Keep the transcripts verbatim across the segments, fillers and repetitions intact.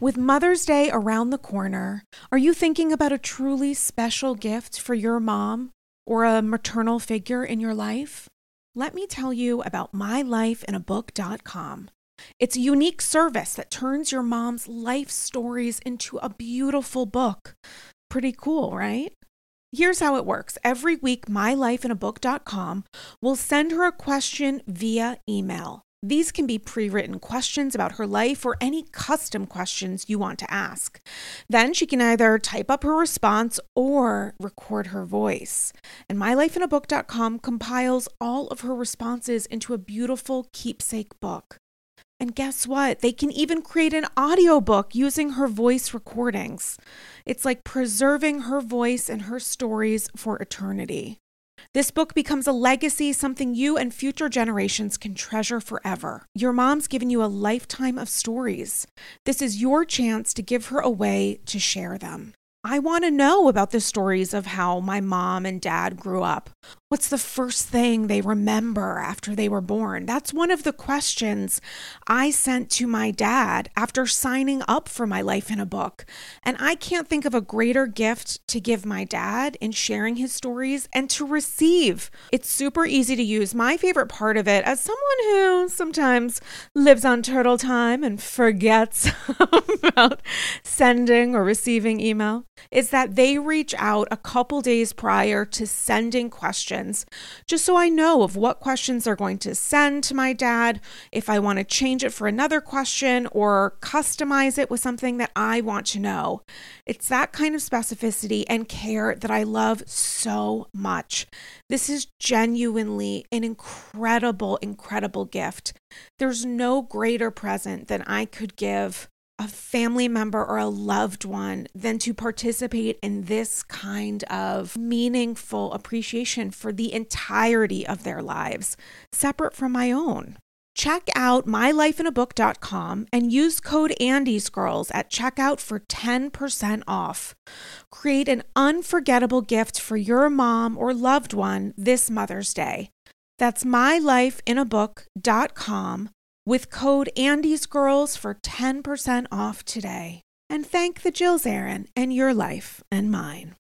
With Mother's Day around the corner, are you thinking about a truly special gift for your mom or a maternal figure in your life? Let me tell you about my life in a book dot com. It's a unique service that turns your mom's life stories into a beautiful book. Pretty cool, right? Here's how it works. Every week, my life in a book dot com will send her a question via email. These can be pre-written questions about her life or any custom questions you want to ask. Then she can either type up her response or record her voice. And my life in a book dot com compiles all of her responses into a beautiful keepsake book. And guess what? They can even create an audiobook using her voice recordings. It's like preserving her voice and her stories for eternity. This book becomes a legacy, something you and future generations can treasure forever. Your mom's given you a lifetime of stories. This is your chance to give her a way to share them. I want to know about the stories of how my mom and dad grew up. What's the first thing they remember after they were born? That's one of the questions I sent to my dad after signing up for my life in a book. And I can't think of a greater gift to give my dad in sharing his stories and to receive. It's super easy to use. My favorite part of it, as someone who sometimes lives on turtle time and forgets about sending or receiving email, is that they reach out a couple days prior to sending questions, just so I know of what questions they're going to send to my dad, if I want to change it for another question or customize it with something that I want to know. It's that kind of specificity and care that I love so much. This is genuinely an incredible, incredible gift. There's no greater present than I could give a family member or a loved one than to participate in this kind of meaningful appreciation for the entirety of their lives, separate from my own. Check out my life in a book dot com and use code Andy's Girls at checkout for ten percent off. Create an unforgettable gift for your mom or loved one this Mother's Day. That's my life in a book dot com with code Andy's Girls for ten percent off today. And thank the Jills Aaron and your life and mine.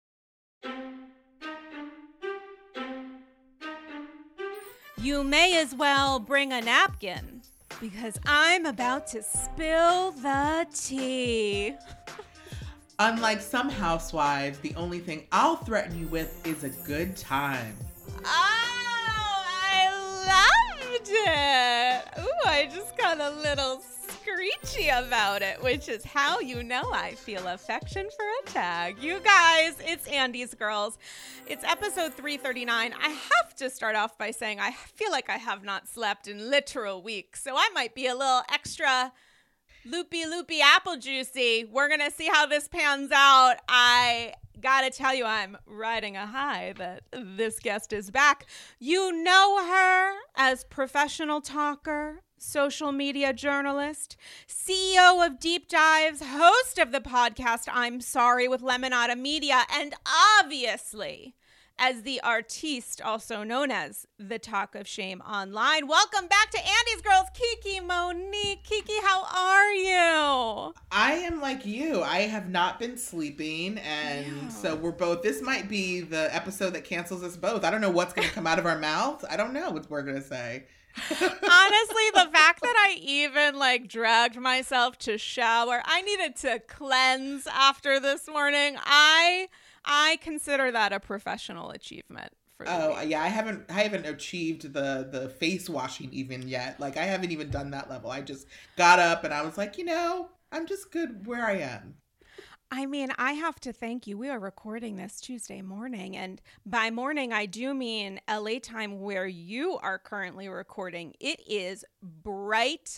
You may as well bring a napkin because I'm about to spill the tea. Unlike some housewives, the only thing I'll threaten you with is a good time. Oh, I loved it. Ooh, I just got a little screechy about it, which is how you know I feel affection for a tag. You guys, it's Andy's Girls. It's episode three thirty-nine. I have to start off by saying I feel like I have not slept in literal weeks, so I might be a little extra loopy, loopy, apple juicy. We're going to see how this pans out. I gotta tell you, I'm riding a high that this guest is back. You know her as professional talker, social media journalist, C E O of Deep Dives, host of the podcast I'm Sorry with Lemonada Media, and obviously as the artiste, also known as the Talk of Shame online. Welcome back to Andy's Girls, Kiki Monique. Kiki, how are you? I am like you. I have not been sleeping, and yeah. so we're both, this might be the episode that cancels us both. I don't know what's going to come out of our mouths. I don't know what we're going to say. Honestly, the fact that I even like dragged myself to shower, I needed to cleanse after this morning. I... I consider that a professional achievement. For the oh week. yeah, I haven't I haven't achieved the the face washing even yet. Like I haven't even done that level. I just got up and I was like, you know, I'm just good where I am. I mean, I have to thank you. We are recording this Tuesday morning, and by morning I do mean L A time where you are currently recording. It is bright,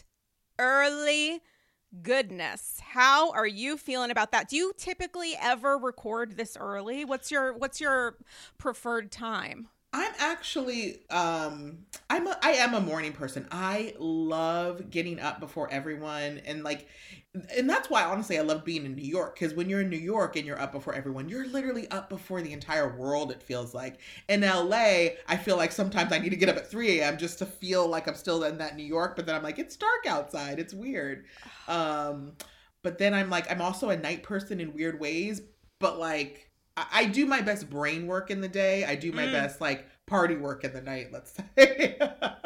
early. Goodness, how are you feeling about that? Do you typically ever record this early? What's your what's your preferred time? I'm actually um I'm a, I am a morning person. I love getting up before everyone, and like and that's why honestly I love being in New York, because when you're in New York and you're up before everyone, you're literally up before the entire world, it feels like. In L A, I feel like sometimes I need to get up at three a.m. just to feel like I'm still in that New York, but then I'm like, it's dark outside. It's weird. Um but then I'm like, I'm also a night person in weird ways, but like, I, I do my best brain work in the day. I do my Mm. best like party work in the night, let's say.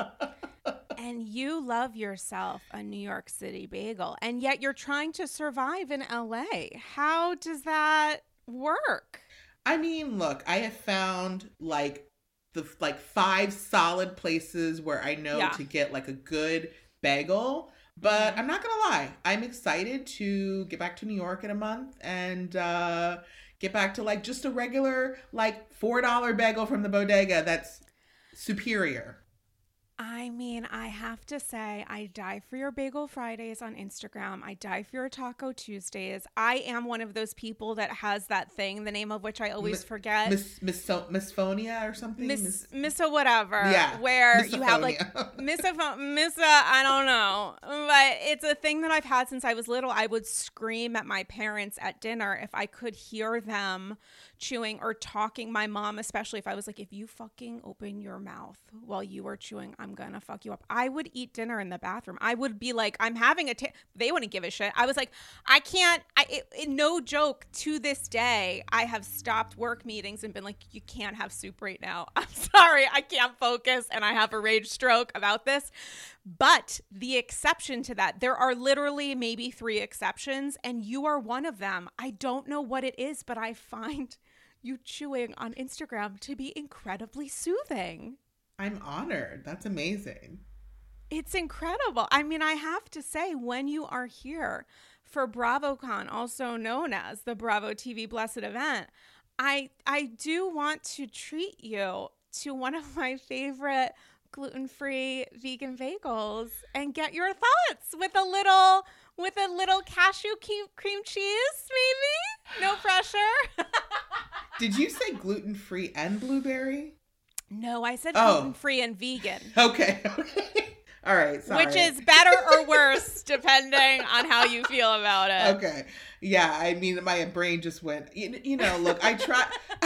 And you love yourself a New York City bagel, and yet you're trying to survive in L A. How does that work? I mean, look, I have found like the like five solid places where I know Yeah. to get like a good bagel. But Mhm. I'm not gonna lie, I'm excited to get back to New York in a month and uh, get back to like just a regular like four dollar bagel from the bodega that's superior. I mean, I have to say, I die for your Bagel Fridays on Instagram. I die for your Taco Tuesdays. I am one of those people that has that thing, the name of which I always Mi- forget. Miss Miss so- Missphonia or something. Miss Missa whatever. Yeah, Where you have like misophonia. Missa Missa, I don't know. But it's a thing that I've had since I was little. I would scream at my parents at dinner if I could hear them chewing or talking. My mom, especially, if I was like, if you fucking open your mouth while you are chewing, I'm gonna fuck you up. I would eat dinner in the bathroom. I would be like, I'm having a ta-. They wouldn't give a shit. I was like, I can't. I it, it, no joke. To this day, I have stopped work meetings and been like, you can't have soup right now. I'm sorry, I can't focus, and I have a rage stroke about this. But the exception to that, there are literally maybe three exceptions, and you are one of them. I don't know what it is, but I find you chewing on Instagram to be incredibly soothing. I'm honored. That's amazing. It's incredible. I mean, I have to say, when you are here for BravoCon, also known as the Bravo T V Blessed event, I I do want to treat you to one of my favorite gluten-free vegan bagels and get your thoughts with a little with a little cashew cream cheese, maybe? No pressure. Did you say gluten-free and blueberry? No, I said Oh. gluten-free and vegan. Okay. All right. Sorry. Which is better or worse, depending on how you feel about it. Okay. Yeah. I mean, my brain just went, you, you know, look, I try.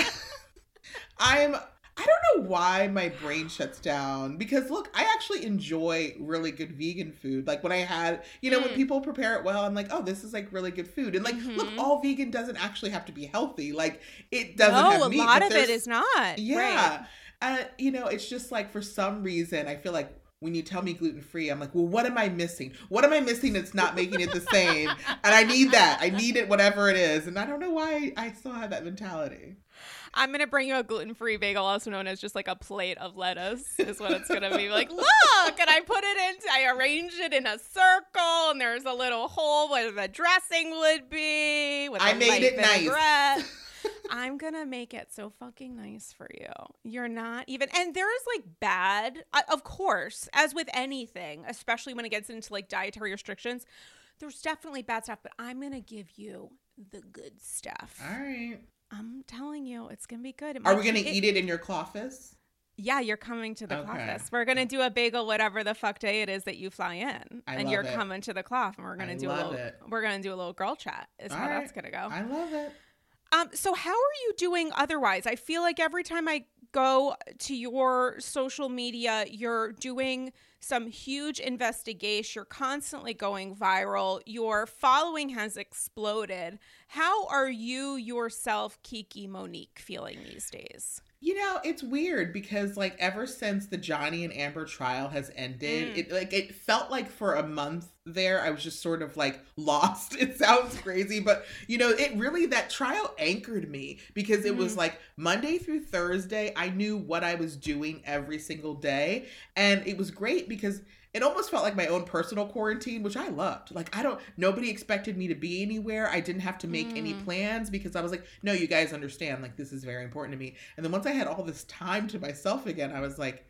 I'm, I don't know why my brain shuts down because look, I actually enjoy really good vegan food. Like when I had, you know, Mm. when people prepare it well, I'm like, oh, this is like really good food. And like, Mhm. look, all vegan doesn't actually have to be healthy. Like it doesn't No, have a meat. lot but of it there's- is not. Yeah. Right. Uh, you know, it's just like for some reason, I feel like when you tell me gluten free, I'm like, well, what am I missing? What am I missing that's not making it the same? And I need that. I need it, whatever it is. And I don't know why I still have that mentality. I'm going to bring you a gluten-free bagel, also known as just like a plate of lettuce is what it's going to be. Like, look, and I put it in, I arranged it in a circle, and there's a little hole where the dressing would be. With I a made light it nice. vinaigrette. I'm going to make it so fucking nice for you. You're not even, and there is like bad, uh, of course, as with anything, especially when it gets into like dietary restrictions, there's definitely bad stuff, but I'm going to give you the good stuff. All right. I'm telling you, it's going to be good. It Are might we going to be- eat it in your clawfice? Yeah, you're coming to the Okay. Cloffice. We're going to do a bagel whatever the fuck day it is that you fly in. I and love you're it. coming to the Cloth, and we're going I to do a love little it. we're going to do a little girl chat. Is All how right. that's going to go. I love it. Um, so how are you doing otherwise? I feel like every time I go to your social media, you're doing some huge investigation. You're constantly going viral. Your following has exploded. How are you yourself, Kiki Monique, feeling these days? You know, it's weird because like ever since the Johnny and Amber trial has ended, Mm. it like it felt like for a month there I was just sort of like lost. It sounds crazy, but you know, it really that trial anchored me because it was Mhm. like Monday through Thursday I knew what I was doing every single day, and it was great because it almost felt like my own personal quarantine, which I loved. Like, I don't, nobody expected me to be anywhere. I didn't have to make Mm. any plans because I was like, no, you guys understand. Like, this is very important to me. And then once I had all this time to myself again, I was like,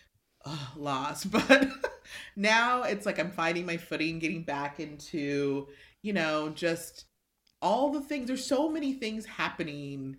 oh, lost. But now it's like I'm finding my footing, getting back into, you know, just all the things. There's so many things happening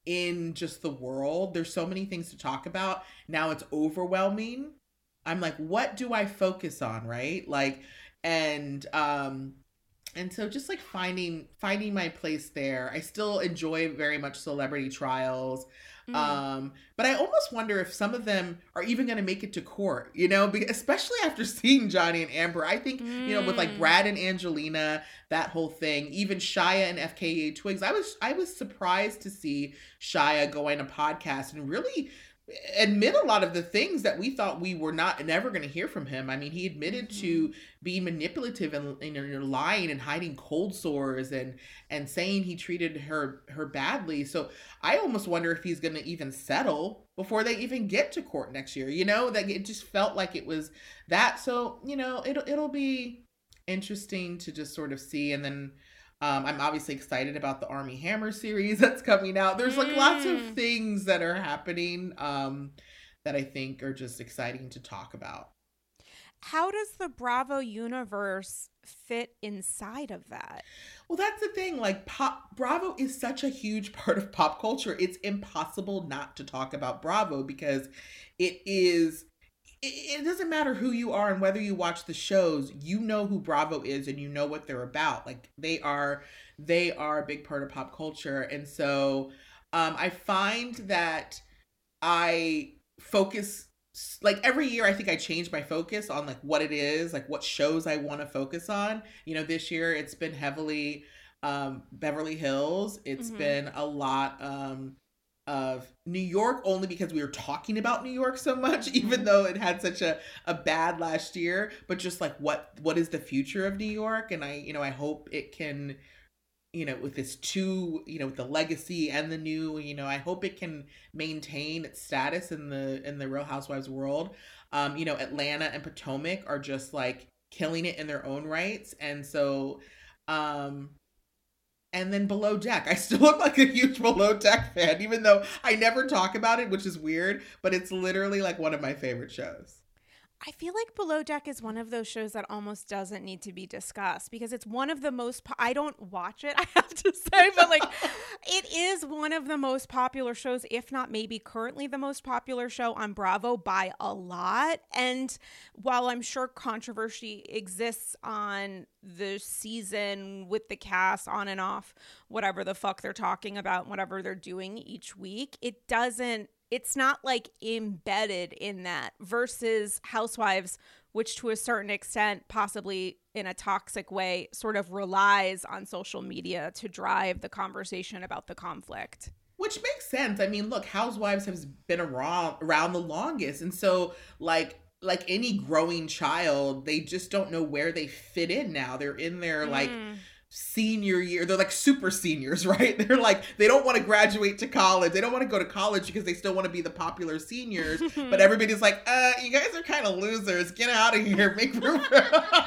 in just the world. There's so many things to talk about. Now it's overwhelming. I'm like, what do I focus on, right? Like, and um, And so just like finding finding my place there. I still enjoy very much Celebrity Trials. Mm. Um, but I almost wonder if some of them are even going to make it to court, you know, because especially after seeing Johnny and Amber. I think, Mm. you know, with like Brad and Angelina, that whole thing, even Shia and F K A Twigs, I was I was surprised to see Shia go on a podcast and really admit a lot of the things that we thought we were not never going to hear from him. I mean, he admitted Mhm. to being manipulative and, you know, lying and hiding cold sores and and saying he treated her her badly. So I almost wonder if he's going to even settle before they even get to court next year. You know, that it just felt like it was that. So, you know, it'll it'll be interesting to just sort of see. And then um, I'm obviously excited about the Armie Hammer series that's coming out. There's like lots of Mm. things that are happening um, that I think are just exciting to talk about. How does the Bravo universe fit inside of that? Well, that's the thing. Like, pop Bravo is such a huge part of pop culture. It's impossible not to talk about Bravo because it is. It it doesn't matter who you are and whether you watch the shows, you know who Bravo is and you know what they're about. Like they are, they are a big part of pop culture. And so um, I find that I focus like every year I think I change my focus on like what it is, like what shows I want to focus on. You know, this year it's been heavily um Beverly Hills. It's Mhm. been a lot um of New York only because we were talking about New York so much, even Mhm. though it had such a, a bad last year, but just like what what is the future of New York? And I, you know, I hope it can, you know, with this two, you know, with the legacy and the new, you know, I hope it can maintain its status in the in the Real Housewives world. Um, you know, Atlanta and Potomac are just like killing it in their own rights. And so um and then Below Deck. I still look like a huge Below Deck fan, even though I never talk about it, which is weird, but it's literally like one of my favorite shows. I feel like Below Deck is one of those shows that almost doesn't need to be discussed because it's one of the most po- I don't watch it, I have to say, but like it is one of the most popular shows, if not maybe currently the most popular show on Bravo by a lot. And while I'm sure controversy exists on the season with the cast on and off, whatever the fuck they're talking about, whatever they're doing each week, it doesn't it's not like embedded in that versus Housewives, which to a certain extent, possibly in a toxic way, sort of relies on social media to drive the conversation about the conflict. Which makes sense. I mean, look, Housewives has been around around the longest. And so like like any growing child, they just don't know where they fit in now. They're in their like Mm. senior year. They're like super seniors, right? They're like they don't want to graduate to college. They don't want to go to college because they still want to be the popular seniors. But everybody's like, uh, you guys are kind of losers. Get out of here. Make room for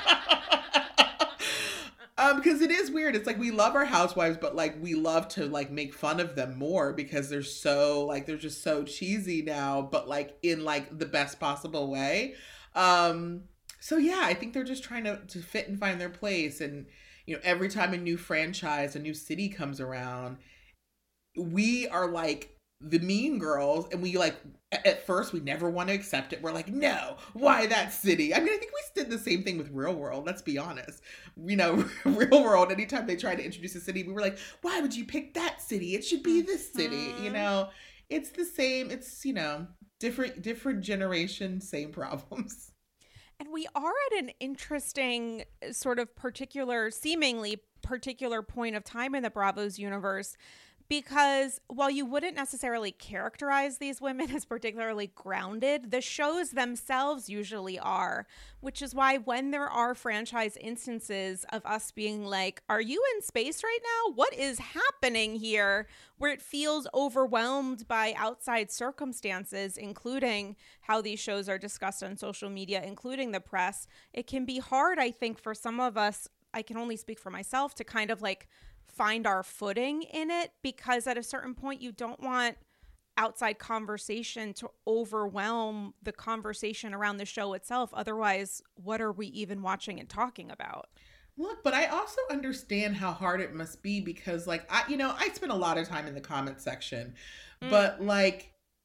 Um, because it is weird. It's like we love our housewives, but like we love to like make fun of them more because they're so like they're just so cheesy now, but like in like the best possible way. Um, so yeah, I think they're just trying to to fit and find their place. And you know, every time a new franchise, a new city comes around, we are like the mean girls and we like at first we never want to accept it. We're like, no, why that city? I mean, I think we did the same thing with Real World, let's be honest. You know, Real World, anytime they tried to introduce a city, we were like, why would you pick that city? It should be this city. Mhm. You know, it's the same. It's, you know, different different generation, same problems. And we are at an interesting uh, sort of particular, seemingly particular point of time in the Bravos universe. Because while you wouldn't necessarily characterize these women as particularly grounded, the shows themselves usually are, which is why when there are franchise instances of us being like, are you in space right now? What is happening here? Where it feels overwhelmed by outside circumstances, including how these shows are discussed on social media, including the press, it can be hard, I think, for some of us, I can only speak for myself, to kind of like find our footing in it, because at a certain point you don't want outside conversation to overwhelm the conversation around the show itself. Otherwise, what are we even watching and talking about? Look, but I also understand how hard it must be because like I you know, I spend a lot of time in the comment section. Mm. But like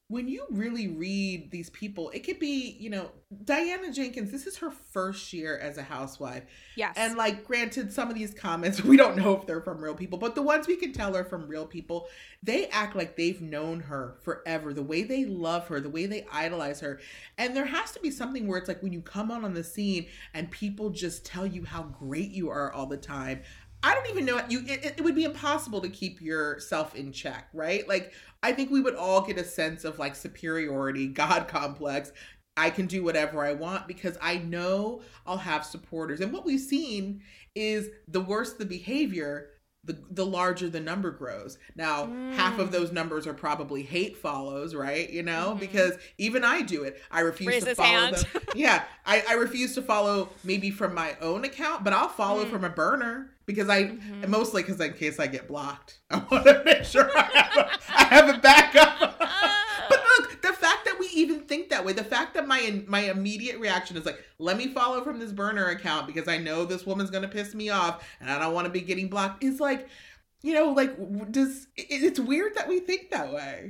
when you really read these people, it could be, you know, Diana Jenkins, this is her first year as a housewife. Yes. And like, granted, some of these comments, we don't know if they're from real people, but the ones we can tell are from real people. They act like they've known her forever, the way they love her, the way they idolize her. And there has to be something where it's like when you come on on the scene and people just tell you how great you are all the time. I don't even know you. It, it would be impossible to keep yourself in check, right? Like, I think we would all get a sense of like superiority, God complex. I can do whatever I want because I know I'll have supporters. And what we've seen is the worse the behavior, the the larger the number grows. Now, mm. half of those numbers are probably hate follows, right? You know, mm-hmm. because even I do it. I refuse Raise to follow hand. them. Yeah, I, I refuse to follow maybe from my own account, but I'll follow mm. from a burner because I mm-hmm. mostly because in case I get blocked, I want to make sure I have a, I have a backup. But look, the fact that we even think that way, the fact that my my immediate reaction is like, let me follow from this burner account because I know this woman's going to piss me off and I don't want to be getting blocked, is like, you know, like, does it, it's weird that we think that way.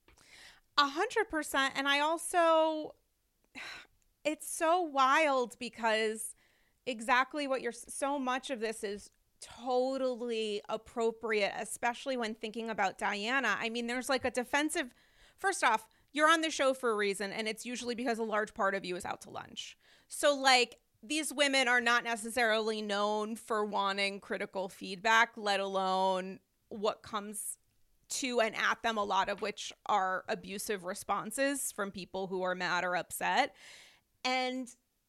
A hundred percent. And I also, it's so wild because exactly what you're, so much of this is totally appropriate, especially when thinking about Diana. I mean, there's like a defensive, first off, you're on the show for a reason, and it's usually because a large part of you is out to lunch. So like, these women are not necessarily known for wanting critical feedback, let alone what comes to and at them, a lot of which are abusive responses from people who are mad or upset. And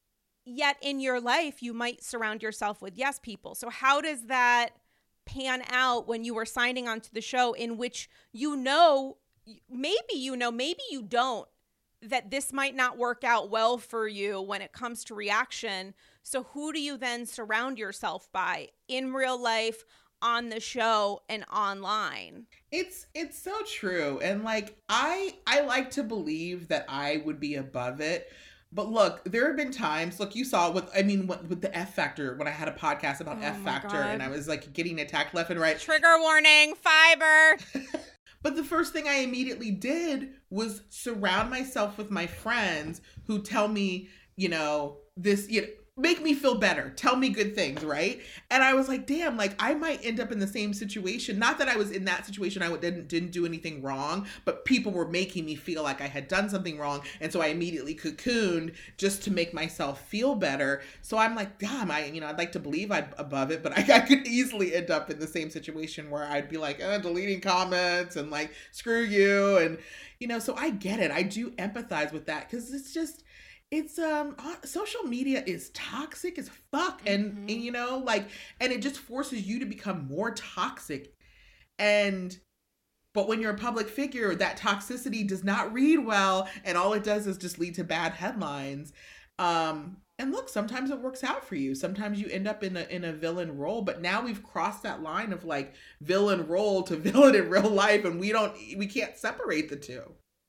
yet in your life, you might surround yourself with yes people. So how does that pan out when you were signing onto the show in which you know, maybe you know, maybe you don't, that this might not work out well for you when it comes to reaction. So who do you then surround yourself by in real life, on the show, and online? It's it's so true. And like, I I like to believe that I would be above it. But look, there have been times, look, you saw with, I mean, with, with the F Factor, when I had a podcast about oh F Factor God. And I was like getting attacked left and right. Trigger warning, fiber. But the first thing I immediately did was surround myself with my friends who tell me, you know, this, you know, make me feel better. Tell me good things, right? And I was like, damn, like I might end up in the same situation. Not that I was in that situation. I didn't, didn't do anything wrong, but people were making me feel like I had done something wrong. And so I immediately cocooned just to make myself feel better. So I'm like, damn, I, you know, I'd like to believe I'm above it, but I, I could easily end up in the same situation where I'd be like, uh, deleting comments and like, screw you. And, you know, so I get it. I do empathize with that because it's just, It's um social media is toxic as fuck. And, mm-hmm. and, you know, like, and it just forces you to become more toxic. And, but when you're a public figure, that toxicity does not read well. And all it does is just lead to bad headlines. Um, and look, sometimes it works out for you. Sometimes you end up in a, in a villain role, but now we've crossed that line of like villain role to villain in real life. And we don't, we can't separate the two.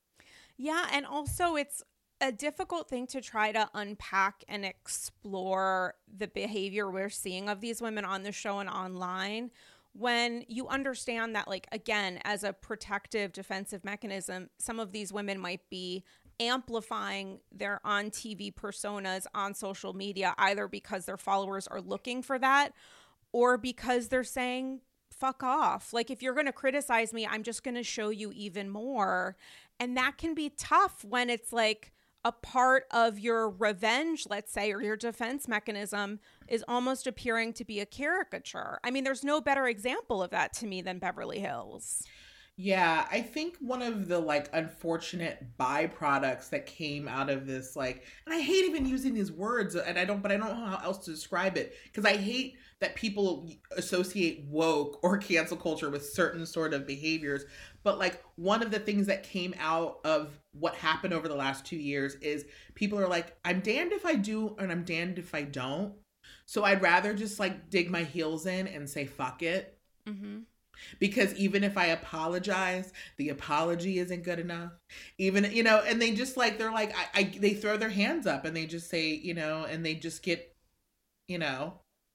Yeah. And also it's a difficult thing to try to unpack and explore the behavior we're seeing of these women on the show and online when you understand that, like, again, as a protective defensive mechanism, some of these women might be amplifying their on T V personas on social media, either because their followers are looking for that or because they're saying, fuck off. Like, if you're going to criticize me, I'm just going to show you even more. And that can be tough when it's like, a part of your revenge, let's say, or your defense mechanism is almost appearing to be a caricature. I mean, there's no better example of that to me than Beverly Hills. Yeah, I think one of the like unfortunate byproducts that came out of this, like, and I hate even using these words, and I don't, but I don't know how else to describe it, because I hate that people associate woke or cancel culture with certain sort of behaviors. But like one of the things that came out of what happened over the last two years is people are like, I'm damned if I do and I'm damned if I don't. So I'd rather just like dig my heels in and say, fuck it. Mm-hmm. Because even if I apologize, the apology isn't good enough. Even, you know, and they just like, they're like, I, I they throw their hands up and they just say, you know, and they just get, you know,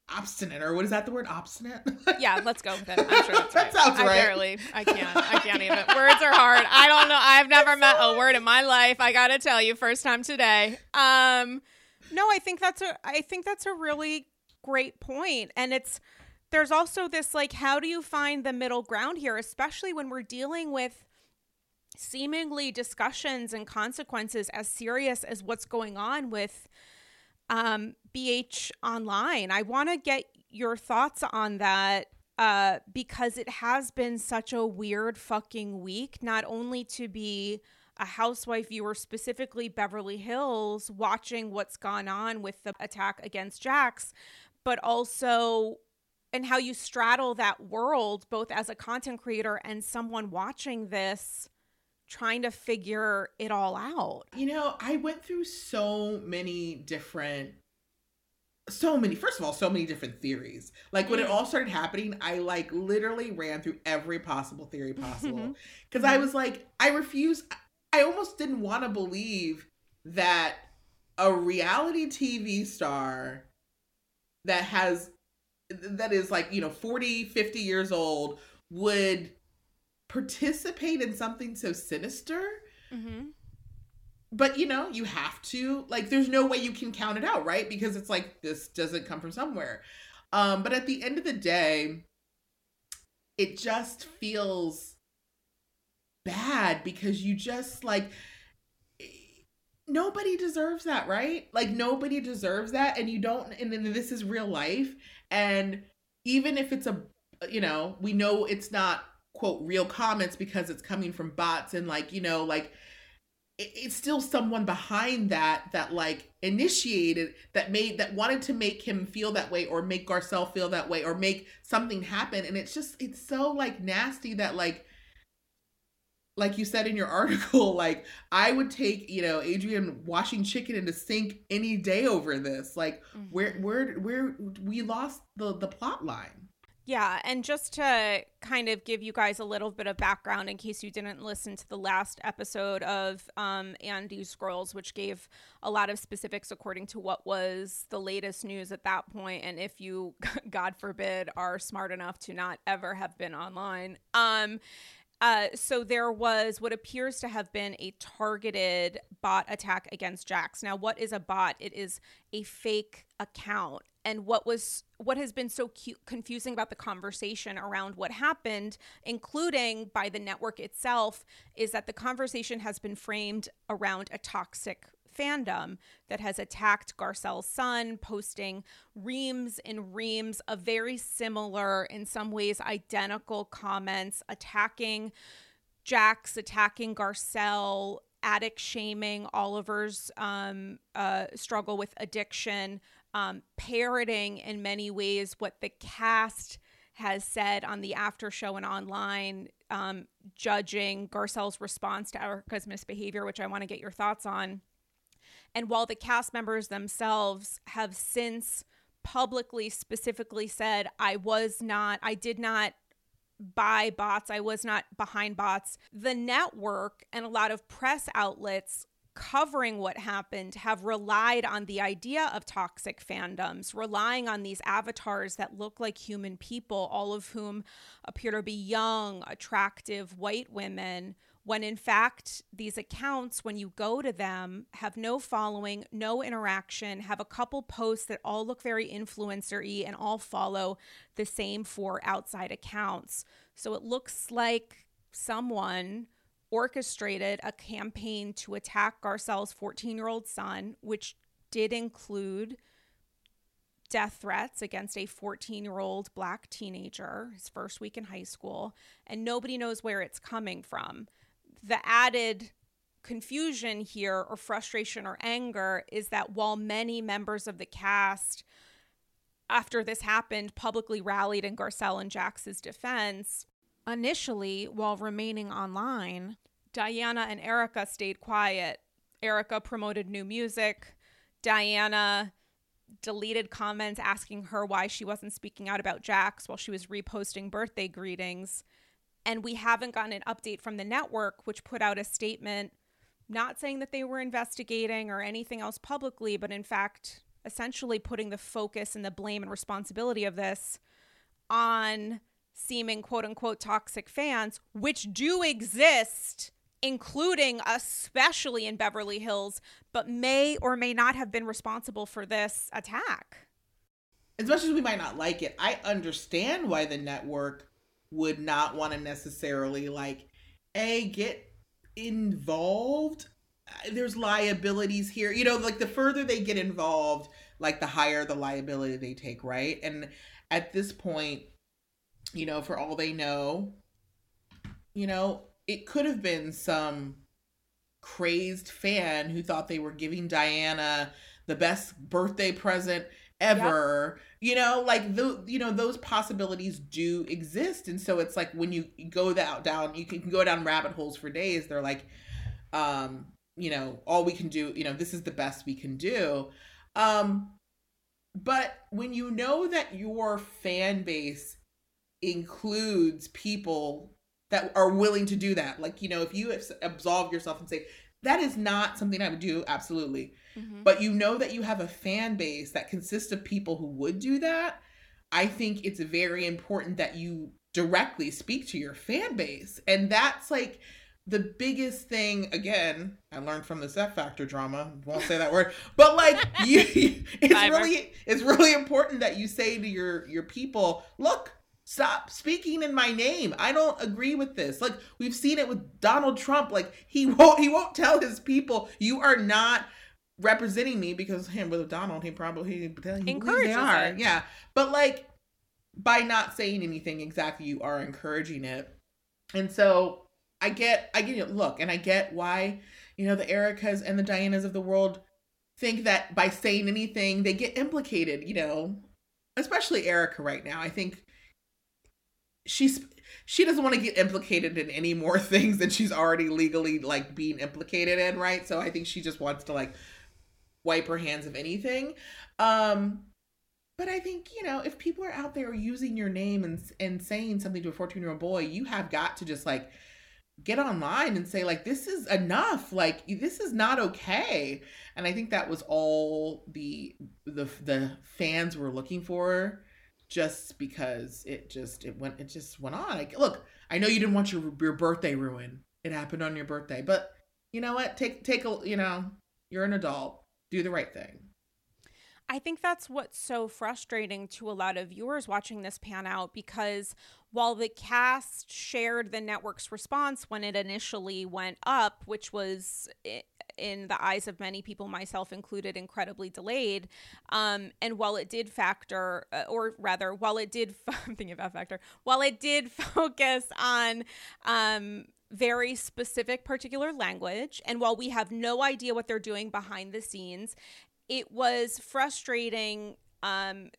obstinate, or what is that the word, obstinate? Yeah, let's go with it. I'm sure that's That right. sounds I right. barely, I can't, I can't even. Words are hard. I don't know. I've never met a word in my life. I got to tell you, first time today. Um, no, I think that's a, I think that's a really great point. And it's, there's also this, like, how do you find the middle ground here, especially when we're dealing with seemingly discussions and consequences as serious as what's going on with um, B H Online. I want to get your thoughts on that uh, because it has been such a weird fucking week, not only to be a housewife viewer, specifically Beverly Hills, watching what's gone on with the attack against Jax, but also and how you straddle that world, both as a content creator and someone watching this, trying to figure it all out. You know, I went through so many different, so many, first of all, so many different theories. Like when it all started happening, I like literally ran through every possible theory possible. Because I was like, I refuse, I almost didn't want to believe that a reality T V star that has, that is like, you know, forty, fifty years old would participate in something so sinister. Mm-hmm. But, you know, you have to, like, there's no way you can count it out, right? Because it's like, this doesn't come from somewhere. Um, but at the end of the day, it just feels bad because you just, like, nobody deserves that, right? Like, nobody deserves that. And you don't, and then this is real life. And even if it's a, you know, we know it's not, quote, real comments because it's coming from bots and, like, you know, like, it's still someone behind that that like initiated, that made, that wanted to make him feel that way or make Garcelle feel that way or make something happen. And it's just, it's so like nasty that like, like you said in your article, like I would take, you know, Adrienne washing chicken in the sink any day over this. Like mm-hmm. where, where, where we lost the, the plot line. Yeah, and just to kind of give you guys a little bit of background in case you didn't listen to the last episode of um, Andy's Scrolls, which gave a lot of specifics according to what was the latest news at that point, and if you, God forbid, are smart enough to not ever have been online. Um, uh, so there was what appears to have been a targeted bot attack against Jax. Now, what is a bot? It is a fake account. And what was what has been so cute, confusing about the conversation around what happened, including by the network itself, is that the conversation has been framed around a toxic fandom that has attacked Garcelle's son, posting reams and reams of very similar, in some ways identical comments, attacking Jax, attacking Garcelle, addict shaming Oliver's um, uh, struggle with addiction, um, parroting in many ways what the cast has said on the after show and online, um, judging Garcelle's response to Erika's misbehavior, which I want to get your thoughts on. And while the cast members themselves have since publicly specifically said, I was not, I did not buy bots, I was not behind bots, the network and a lot of press outlets covering what happened have relied on the idea of toxic fandoms, relying on these avatars that look like human people, all of whom appear to be young, attractive white women, when in fact these accounts, when you go to them, have no following, no interaction, have a couple posts that all look very influencer-y and all follow the same four outside accounts. So it looks like someone orchestrated a campaign to attack Garcelle's fourteen-year-old son, which did include death threats against a fourteen-year-old Black teenager, his first week in high school, and nobody knows where it's coming from. The added confusion here, or frustration or anger, is that while many members of the cast, after this happened, publicly rallied in Garcelle and Jax's defense, initially, while remaining online, Diana and Erika stayed quiet. Erika promoted new music. Diana deleted comments asking her why she wasn't speaking out about Jax while she was reposting birthday greetings. And we haven't gotten an update from the network, which put out a statement not saying that they were investigating or anything else publicly, but in fact essentially putting the focus and the blame and responsibility of this on seeming quote unquote toxic fans, which do exist, including especially in Beverly Hills, but may or may not have been responsible for this attack. As much as we might not like it, I understand why the network would not want to necessarily like, A, get involved. There's liabilities here. You know, like the further they get involved, like the higher the liability they take, right? And at this point, you know, for all they know, you know, it could have been some crazed fan who thought they were giving Diana the best birthday present ever. Yep. You know, like the, you know, those possibilities do exist. And so it's like when you go that down, you can go down rabbit holes for days. They're like, um, you know, all we can do, you know, this is the best we can do. Um, but when you know that your fan base includes people that are willing to do that, like, you know, if you absolve yourself and say, that is not something I would do, absolutely. Mm-hmm. But you know that you have a fan base that consists of people who would do that. I think it's very important that you directly speak to your fan base. And that's like the biggest thing. Again, I learned from this F Factor drama. Won't say that word. But like, you, it's Fiber. really, it's really important that you say to your, your people, look, stop speaking in my name. I don't agree with this. Like, we've seen it with Donald Trump. Like, he won't, he won't tell his people, you are not representing me, because him with Donald, he probably encourages they are. It. Yeah. But like, by not saying anything exactly, you are encouraging it. And so I get, I get it. Look, and I get why, you know, the Ericas and the Dianas of the world think that by saying anything, they get implicated, you know, especially Erica right now. I think she's she doesn't want to get implicated in any more things than she's already legally like being implicated in, right? So I think she just wants to like wipe her hands of anything. Um, but I think, you know, if people are out there using your name and and saying something to a fourteen-year-old boy, you have got to just like get online and say like, this is enough. Like, this is not okay. And I think that was all the the the fans were looking for. Just because it just it went it just went on. Like, look, I know you didn't want your your birthday ruined. It happened on your birthday, but you know what? Take take a you know you're an adult. Do the right thing. I think that's what's so frustrating to a lot of viewers watching this pan out, because while the cast shared the network's response when it initially went up, which was in the eyes of many people, myself included, incredibly delayed. Um, and while it did factor, uh, or rather, while it did, I'm thinking of F Factor, while it did focus on um, very specific particular language, and while we have no idea what they're doing behind the scenes, it was frustrating um,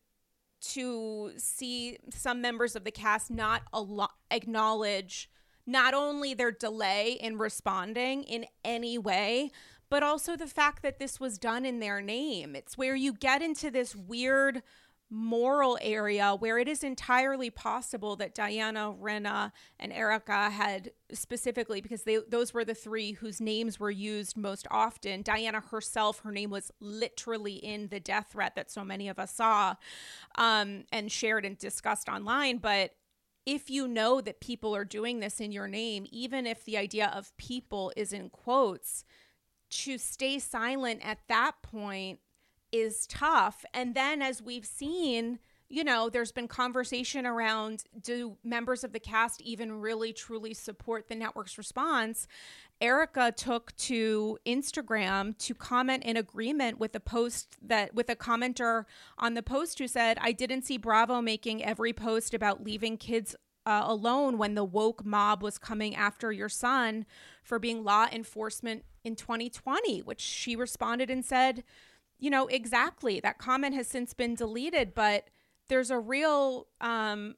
to see some members of the cast not al- acknowledge not only their delay in responding in any way, but also the fact that this was done in their name. It's where you get into this weird moral area where it is entirely possible that Diana, Rinna, and Erica had specifically, because they those were the three whose names were used most often. Diana herself, her name was literally in the death threat that so many of us saw um, and shared and discussed online. But if you know that people are doing this in your name, even if the idea of people is in quotes, to stay silent at that point is tough. And then, as we've seen, you know, there's been conversation around, do members of the cast even really truly support the network's response? Erica took to Instagram to comment in agreement with a post that with a commenter on the post who said, I didn't see Bravo making every post about leaving kids uh, alone when the woke mob was coming after your son for being law enforcement in twenty twenty, which she responded and said, you know, exactly. That comment has since been deleted, but there's a real um,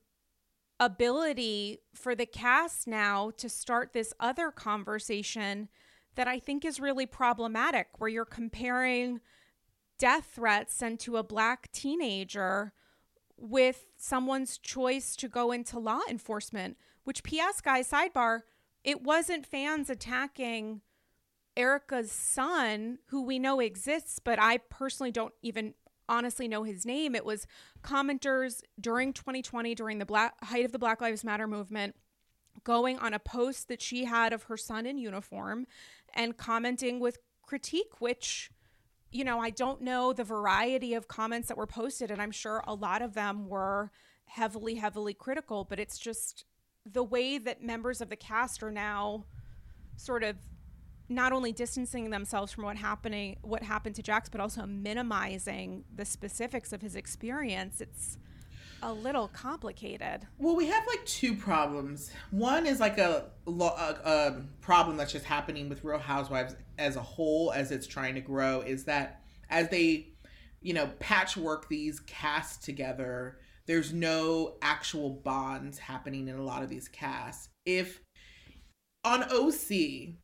ability for the cast now to start this other conversation that I think is really problematic, where you're comparing death threats sent to a Black teenager with someone's choice to go into law enforcement, which, P S guys, sidebar, it wasn't fans attacking Erica's son, who we know exists, but I personally don't even honestly know his name. It was commenters during twenty twenty, during the black, height of the Black Lives Matter movement, going on a post that she had of her son in uniform and commenting with critique, which, you know, I don't know the variety of comments that were posted, and I'm sure a lot of them were heavily, heavily critical, but it's just the way that members of the cast are now sort of not only distancing themselves from what happening, what happened to Jax, but also minimizing the specifics of his experience. It's a little complicated. Well, we have like two problems. One is like a, a, a problem that's just happening with Real Housewives as a whole, as it's trying to grow, is that as they, you know, patchwork these casts together, there's no actual bonds happening in a lot of these casts. If on O C,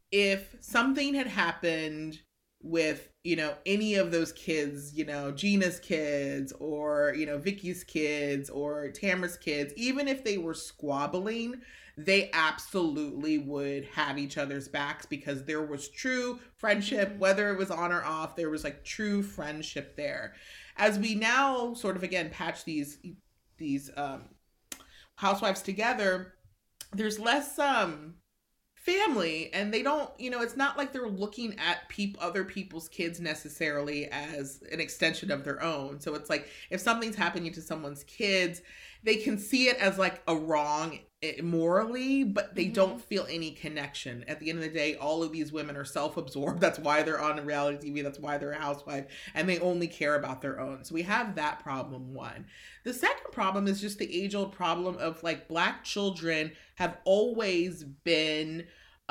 if something had happened with, you know, any of those kids, you know, Gina's kids or, you know, Vicky's kids or Tamara's kids, even if they were squabbling, they absolutely would have each other's backs because there was true friendship, whether it was on or off, there was like true friendship there. As we now sort of, again, patch these, these um, housewives together, there's less, um, family, and they don't, you know, it's not like they're looking at peop- other people's kids necessarily as an extension of their own. So it's like if something's happening to someone's kids, they can see it as like a wrong morally, but they mm-hmm. don't feel any connection. At the end of the day, all of these women are self-absorbed. That's why they're on reality T V. That's why they're a housewife, and they only care about their own. So we have that problem, one. The second problem is just the age-old problem of like Black children have always been,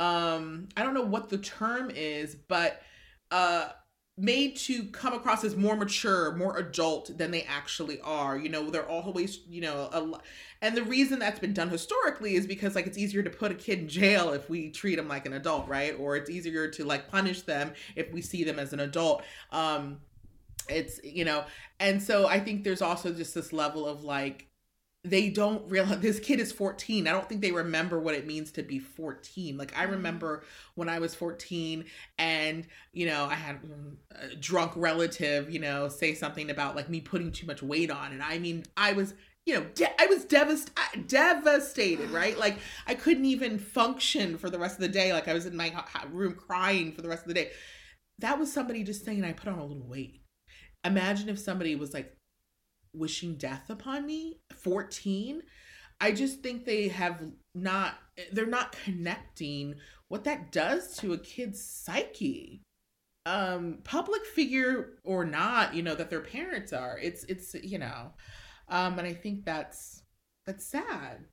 um, I don't know what the term is, but uh, made to come across as more mature, more adult than they actually are. You know, they're always, you know, a, and the reason that's been done historically is because like it's easier to put a kid in jail if we treat them like an adult, right? Or it's easier to like punish them if we see them as an adult. Um, it's, you know, and so I think there's also just this level of like, they don't realize this kid is fourteen. I don't think they remember what it means to be fourteen. Like I remember when I was fourteen and, you know, I had a drunk relative, you know, say something about like me putting too much weight on. And I mean, I was, you know, de- I was devast- devastated, right? Like I couldn't even function for the rest of the day. Like I was in my room crying for the rest of the day. That was somebody just saying I put on a little weight. Imagine if somebody was like, wishing death upon me, fourteen. I just think they have not, they're not connecting what that does to a kid's psyche. Um, public figure or not, you know, that their parents are. It's, it's, you know, um, and I think that's, that's sad.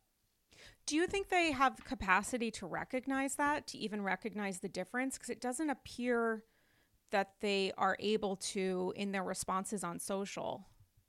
Do you think they have capacity to recognize that, to even recognize the difference? Because it doesn't appear that they are able to in their responses on social.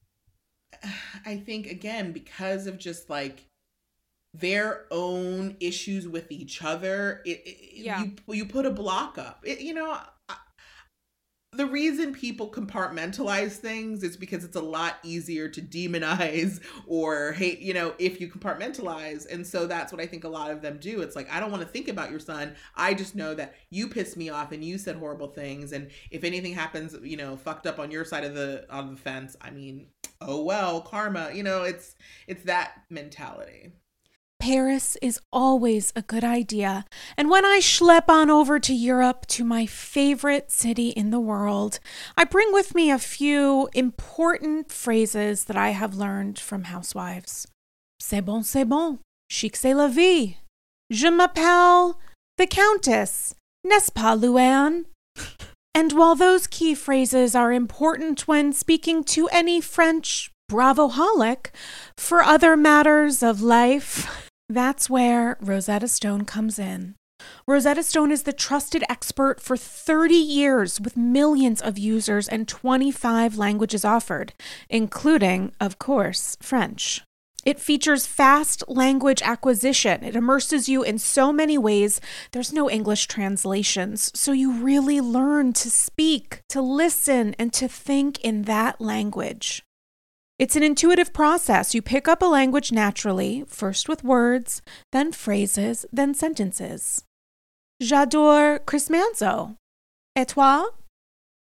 I think, again, because of just like their own issues with each other, it, it yeah. you you put a block up. It, you know, I, the reason people compartmentalize things is because it's a lot easier to demonize or hate, you know, if you compartmentalize. And so that's what I think a lot of them do. It's like, I don't want to think about your son. I just know that you pissed me off and you said horrible things. And if anything happens, you know, fucked up on your side of the, on the fence, I mean, oh, well, karma, you know, it's, it's that mentality. Paris is always a good idea. And when I schlep on over to Europe, to my favorite city in the world, I bring with me a few important phrases that I have learned from housewives. C'est bon, c'est bon. Chic, c'est la vie. Je m'appelle the Countess. N'est-ce pas, Luann? And while those key phrases are important when speaking to any French bravoholic, for other matters of life, that's where Rosetta Stone comes in. Rosetta Stone is the trusted expert for thirty years with millions of users and twenty-five languages offered, including, of course, French. It features fast language acquisition. It immerses you in so many ways. There's no English translations, so you really learn to speak, to listen, and to think in that language. It's an intuitive process. You pick up a language naturally, first with words, then phrases, then sentences. J'adore Chris Manzo. Et toi?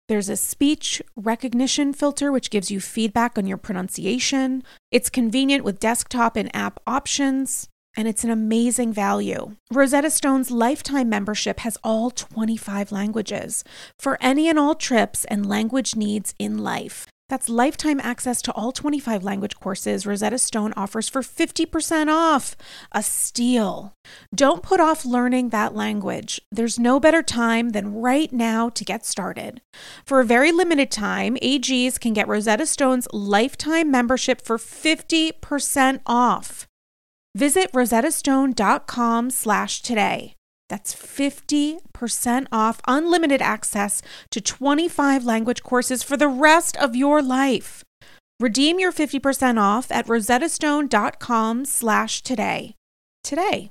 There's a speech recognition filter, which gives you feedback on your pronunciation. It's convenient with desktop and app options, and it's an amazing value. Rosetta Stone's lifetime membership has all twenty-five languages for any and all trips and language needs in life. That's lifetime access to all twenty-five language courses Rosetta Stone offers for fifty percent off. A steal. Don't put off learning that language. There's no better time than right now to get started. For a very limited time, A Gs can get Rosetta Stone's lifetime membership for fifty percent off. Visit rosettastone.com slash today. That's fifty percent off unlimited access to twenty-five language courses for the rest of your life. Redeem your fifty percent off at rosettastone.com slash today. Today.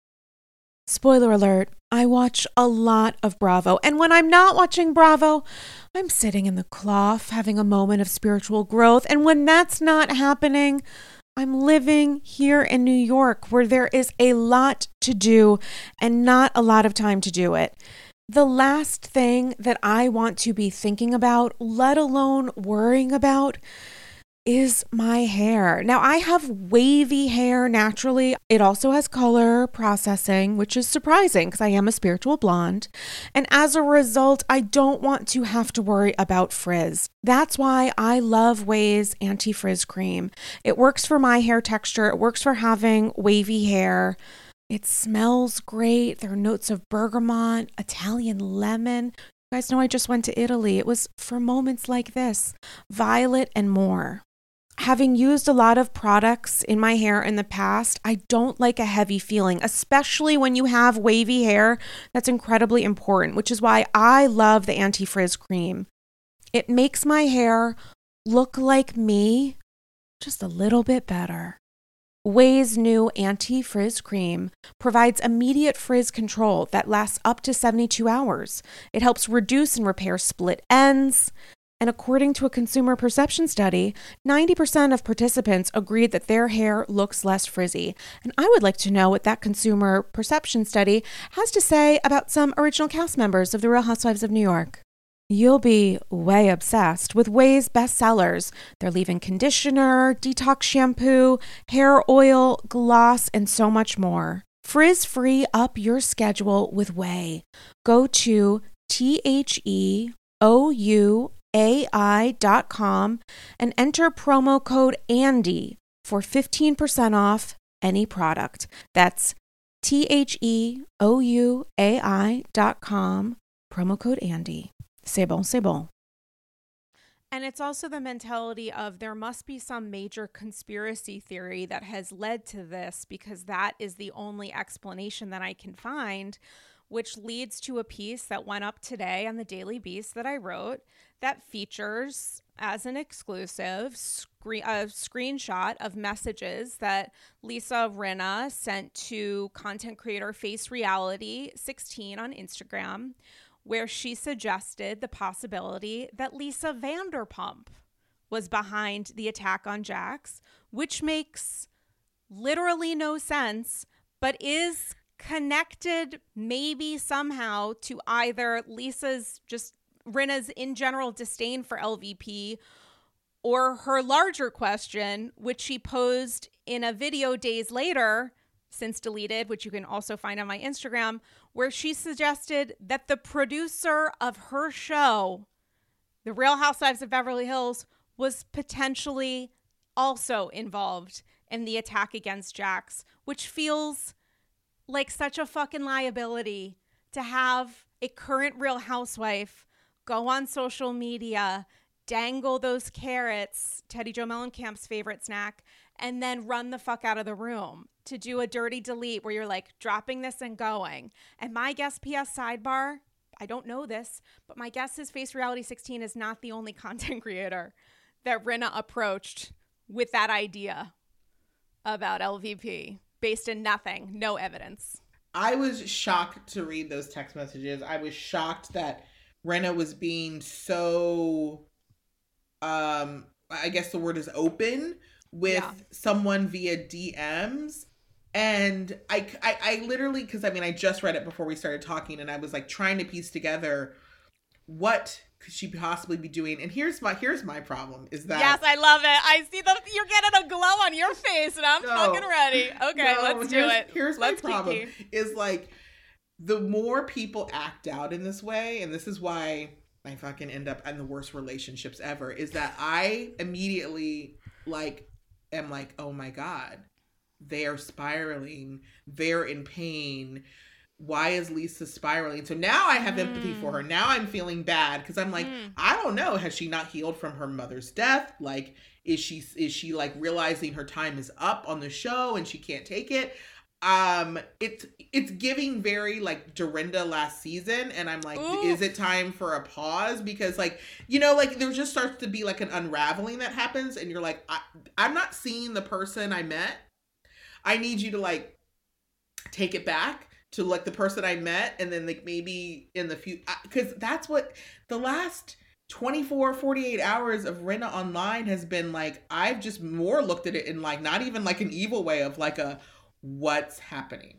Spoiler alert, I watch a lot of Bravo. And when I'm not watching Bravo, I'm sitting in the cloth having a moment of spiritual growth. And when that's not happening, I'm living here in New York where there is a lot to do and not a lot of time to do it. The last thing that I want to be thinking about, let alone worrying about, is my hair. Now, I have wavy hair naturally. It also has color processing, which is surprising because I am a spiritual blonde. And as a result, I don't want to have to worry about frizz. That's why I love Ouai's anti-frizz cream. It works for my hair texture. It works for having wavy hair. It smells great. There are notes of bergamot, Italian lemon. You guys know I just went to Italy. It was for moments like this, violet and more. Having used a lot of products in my hair in the past, I don't like a heavy feeling, especially when you have wavy hair. That's incredibly important, which is why I love the anti-frizz cream. It makes my hair look like me just a little bit better. Ouai's new anti-frizz cream provides immediate frizz control that lasts up to seventy-two hours. It helps reduce and repair split ends. And according to a consumer perception study, ninety percent of participants agreed that their hair looks less frizzy. And I would like to know what that consumer perception study has to say about some original cast members of The Real Housewives of New York. You'll be way obsessed with Ouai's bestsellers. Their leave-in conditioner, detox shampoo, hair oil, gloss, and so much more. Frizz-free up your schedule with Ouai. Go to T H E O U A I dot com and enter promo code Andy for fifteen percent off any product. That's T H E O U A I dot com, promo code Andy. C'est bon, c'est bon. And it's also the mentality of there must be some major conspiracy theory that has led to this, because that is the only explanation that I can find, which leads to a piece that went up today on the Daily Beast that I wrote that features as an exclusive screen, a screenshot of messages that Lisa Rinna sent to content creator Face Reality sixteen on Instagram, where she suggested the possibility that Lisa Vanderpump was behind the attack on Jax, which makes literally no sense, but is connected maybe somehow to either Lisa's, just Rinna's in general disdain for L V P, or her larger question, which she posed in a video days later, since deleted, which you can also find on my Instagram, where she suggested that the producer of her show, The Real Housewives of Beverly Hills, was potentially also involved in the attack against Jax, which feels like such a fucking liability to have a current Real Housewife go on social media, dangle those carrots, Teddy Joe Mellencamp's favorite snack, and then run the fuck out of the room to do a dirty delete where you're like dropping this and going. And my guess, P S sidebar, I don't know this, but my guess is Face Reality sixteen is not the only content creator that Rinna approached with that idea about L V P based in nothing, no evidence. I was shocked to read those text messages. I was shocked that Rinna was being so, um, I guess the word is open with yeah. someone via D Ms. And I, I, I literally, because I mean, I just read it before we started talking, and I was like trying to piece together what could she possibly be doing? And here's my here's my problem is that yes, I love it. I see the you're getting a glow on your face, and I'm no, fucking ready. Okay, no, let's do here's, it. Here's let's my problem: kiki. is like the more people act out in this way, and this is why I fucking end up in the worst relationships ever. Is that I immediately like am like, oh my god, they are spiraling. They're in pain. Why is Lisa spiraling? So now I have mm. empathy for her. Now I'm feeling bad because I'm like, mm. I don't know. Has she not healed from her mother's death? Like, is she is she like realizing her time is up on the show and she can't take it? Um, it's it's giving very like Dorinda last season, and I'm like, Ooh. Is it time for a pause? Because like, you know, like there just starts to be like an unraveling that happens, and you're like, I, I'm not seeing the person I met. I need you to like take it back to like the person I met, and then like maybe in the future, because that's what the last twenty-four, forty-eight hours of Rinna Online has been like. I've just more looked at it in like not even like an evil way of like a what's happening.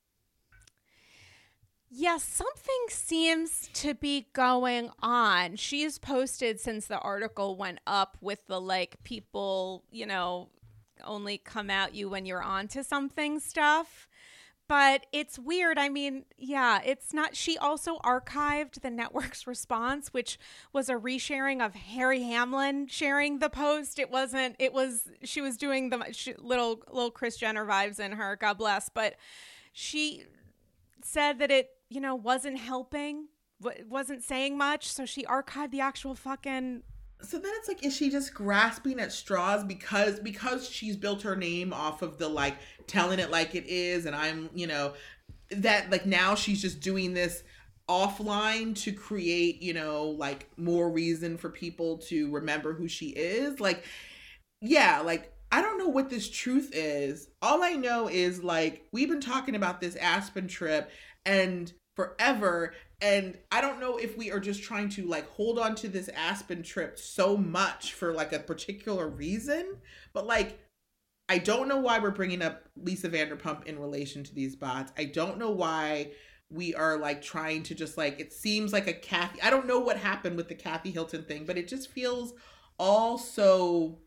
Yes, something seems to be going on. She's posted since the article went up with the like people, you know, only come at you when you're onto something stuff. But it's weird. I mean, yeah, it's not. She also archived the network's response, which was a resharing of Harry Hamlin sharing the post. It wasn't, it was, she was doing the she, little, little Kris Jenner vibes in her, God bless. But she said that it, you know, wasn't helping, wasn't saying much. So she archived the actual fucking. So then it's like, is she just grasping at straws because because she's built her name off of the like telling it like it is, and I'm, you know, that like now she's just doing this offline to create, you know, like more reason for people to remember who she is. Like, yeah, like I don't know what this truth is. All I know is like we've been talking about this Aspen trip and forever. And I don't know if we are just trying to like hold on to this Aspen trip so much for like a particular reason, but like, I don't know why we're bringing up Lisa Vanderpump in relation to these bots. I don't know why we are like trying to just like, it seems like a Kathy, I don't know what happened with the Kathy Hilton thing, but it just feels all so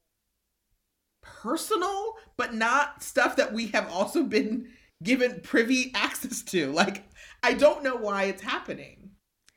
personal, but not stuff that we have also been given privy access to. Like, I don't know why it's happening.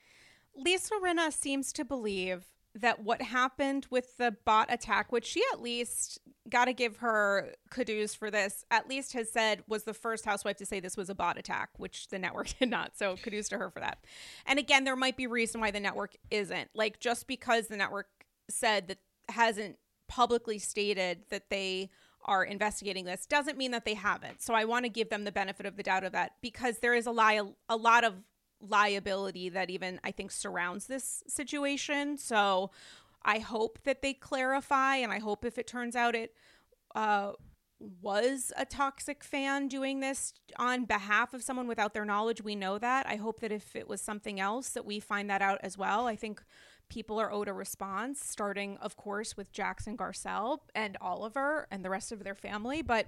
Lisa Rinna seems to believe that what happened with the bot attack, which she at least, got to give her kudos for this, at least has said was the first housewife to say this was a bot attack, which the network did not. So kudos to her for that. And again, there might be reason why the network isn't. Like, just because the network said that, hasn't publicly stated that they are investigating this doesn't mean that they haven't. So I want to give them the benefit of the doubt of that, because there is a lie, a lot of liability that even I think surrounds this situation. So I hope that they clarify, and I hope if it turns out it uh, was a toxic fan doing this on behalf of someone without their knowledge, we know that. I hope that if it was something else that we find that out as well. I think people are owed a response, starting, of course, with Jackson Garcelle and Oliver and the rest of their family. But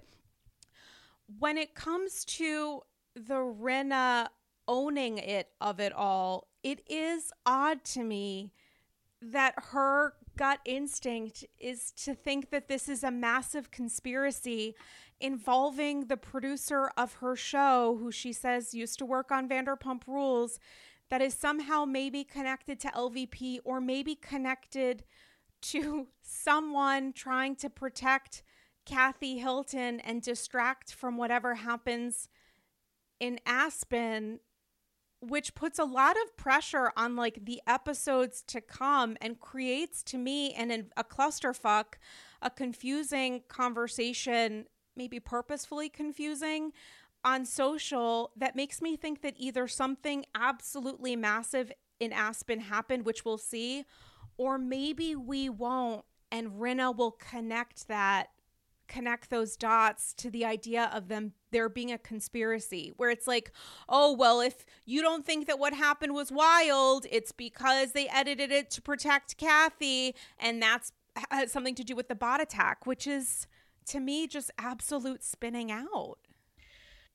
when it comes to the Rinna owning it of it all, it is odd to me that her gut instinct is to think that this is a massive conspiracy involving the producer of her show, who she says used to work on Vanderpump Rules, that is somehow maybe connected to L V P, or maybe connected to someone trying to protect Kathy Hilton and distract from whatever happens in Aspen, which puts a lot of pressure on like the episodes to come and creates to me and in a clusterfuck, a confusing conversation, maybe purposefully confusing, on social, that makes me think that either something absolutely massive in Aspen happened, which we'll see, or maybe we won't, and Rinna will connect that, connect those dots to the idea of them, there being a conspiracy, where it's like, oh, well, if you don't think that what happened was wild, it's because they edited it to protect Kathy, and that's has something to do with the bot attack, which is, to me, just absolute spinning out.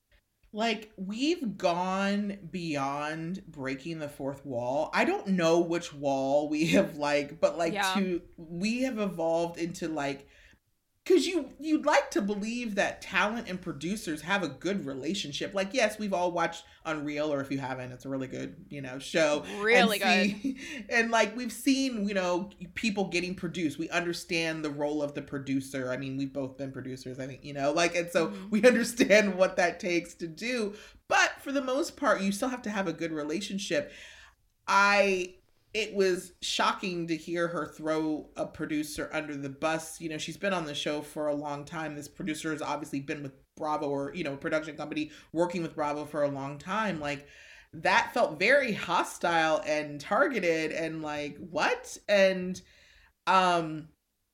Like, we've gone beyond breaking the fourth wall. I don't know which wall we have, like, but like Yeah. to we have evolved into like, because you you'd like to believe that talent and producers have a good relationship. Like, yes, we've all watched Unreal, or if you haven't, it's a really good, you know, show. Really and good. And like, we've seen, you know, people getting produced. We understand the role of the producer. I mean, we've both been producers, I think, you know, like, and so Mhm. we understand what that takes to do. But for the most part, you still have to have a good relationship. I It was shocking to hear her throw a producer under the bus. You know, she's been on the show for a long time. This producer has obviously been with Bravo, or, you know, production company working with Bravo for a long time. Like, that felt very hostile and targeted, and like, what? And um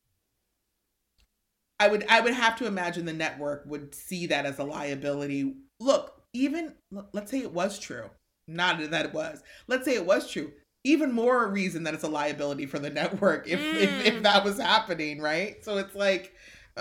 I would I would have to imagine the network would see that as a liability. Look, even let's say it was true. Not that it was. Let's say it was true. Even more reason that it's a liability for the network if Mm. if, if that was happening, right? So it's like,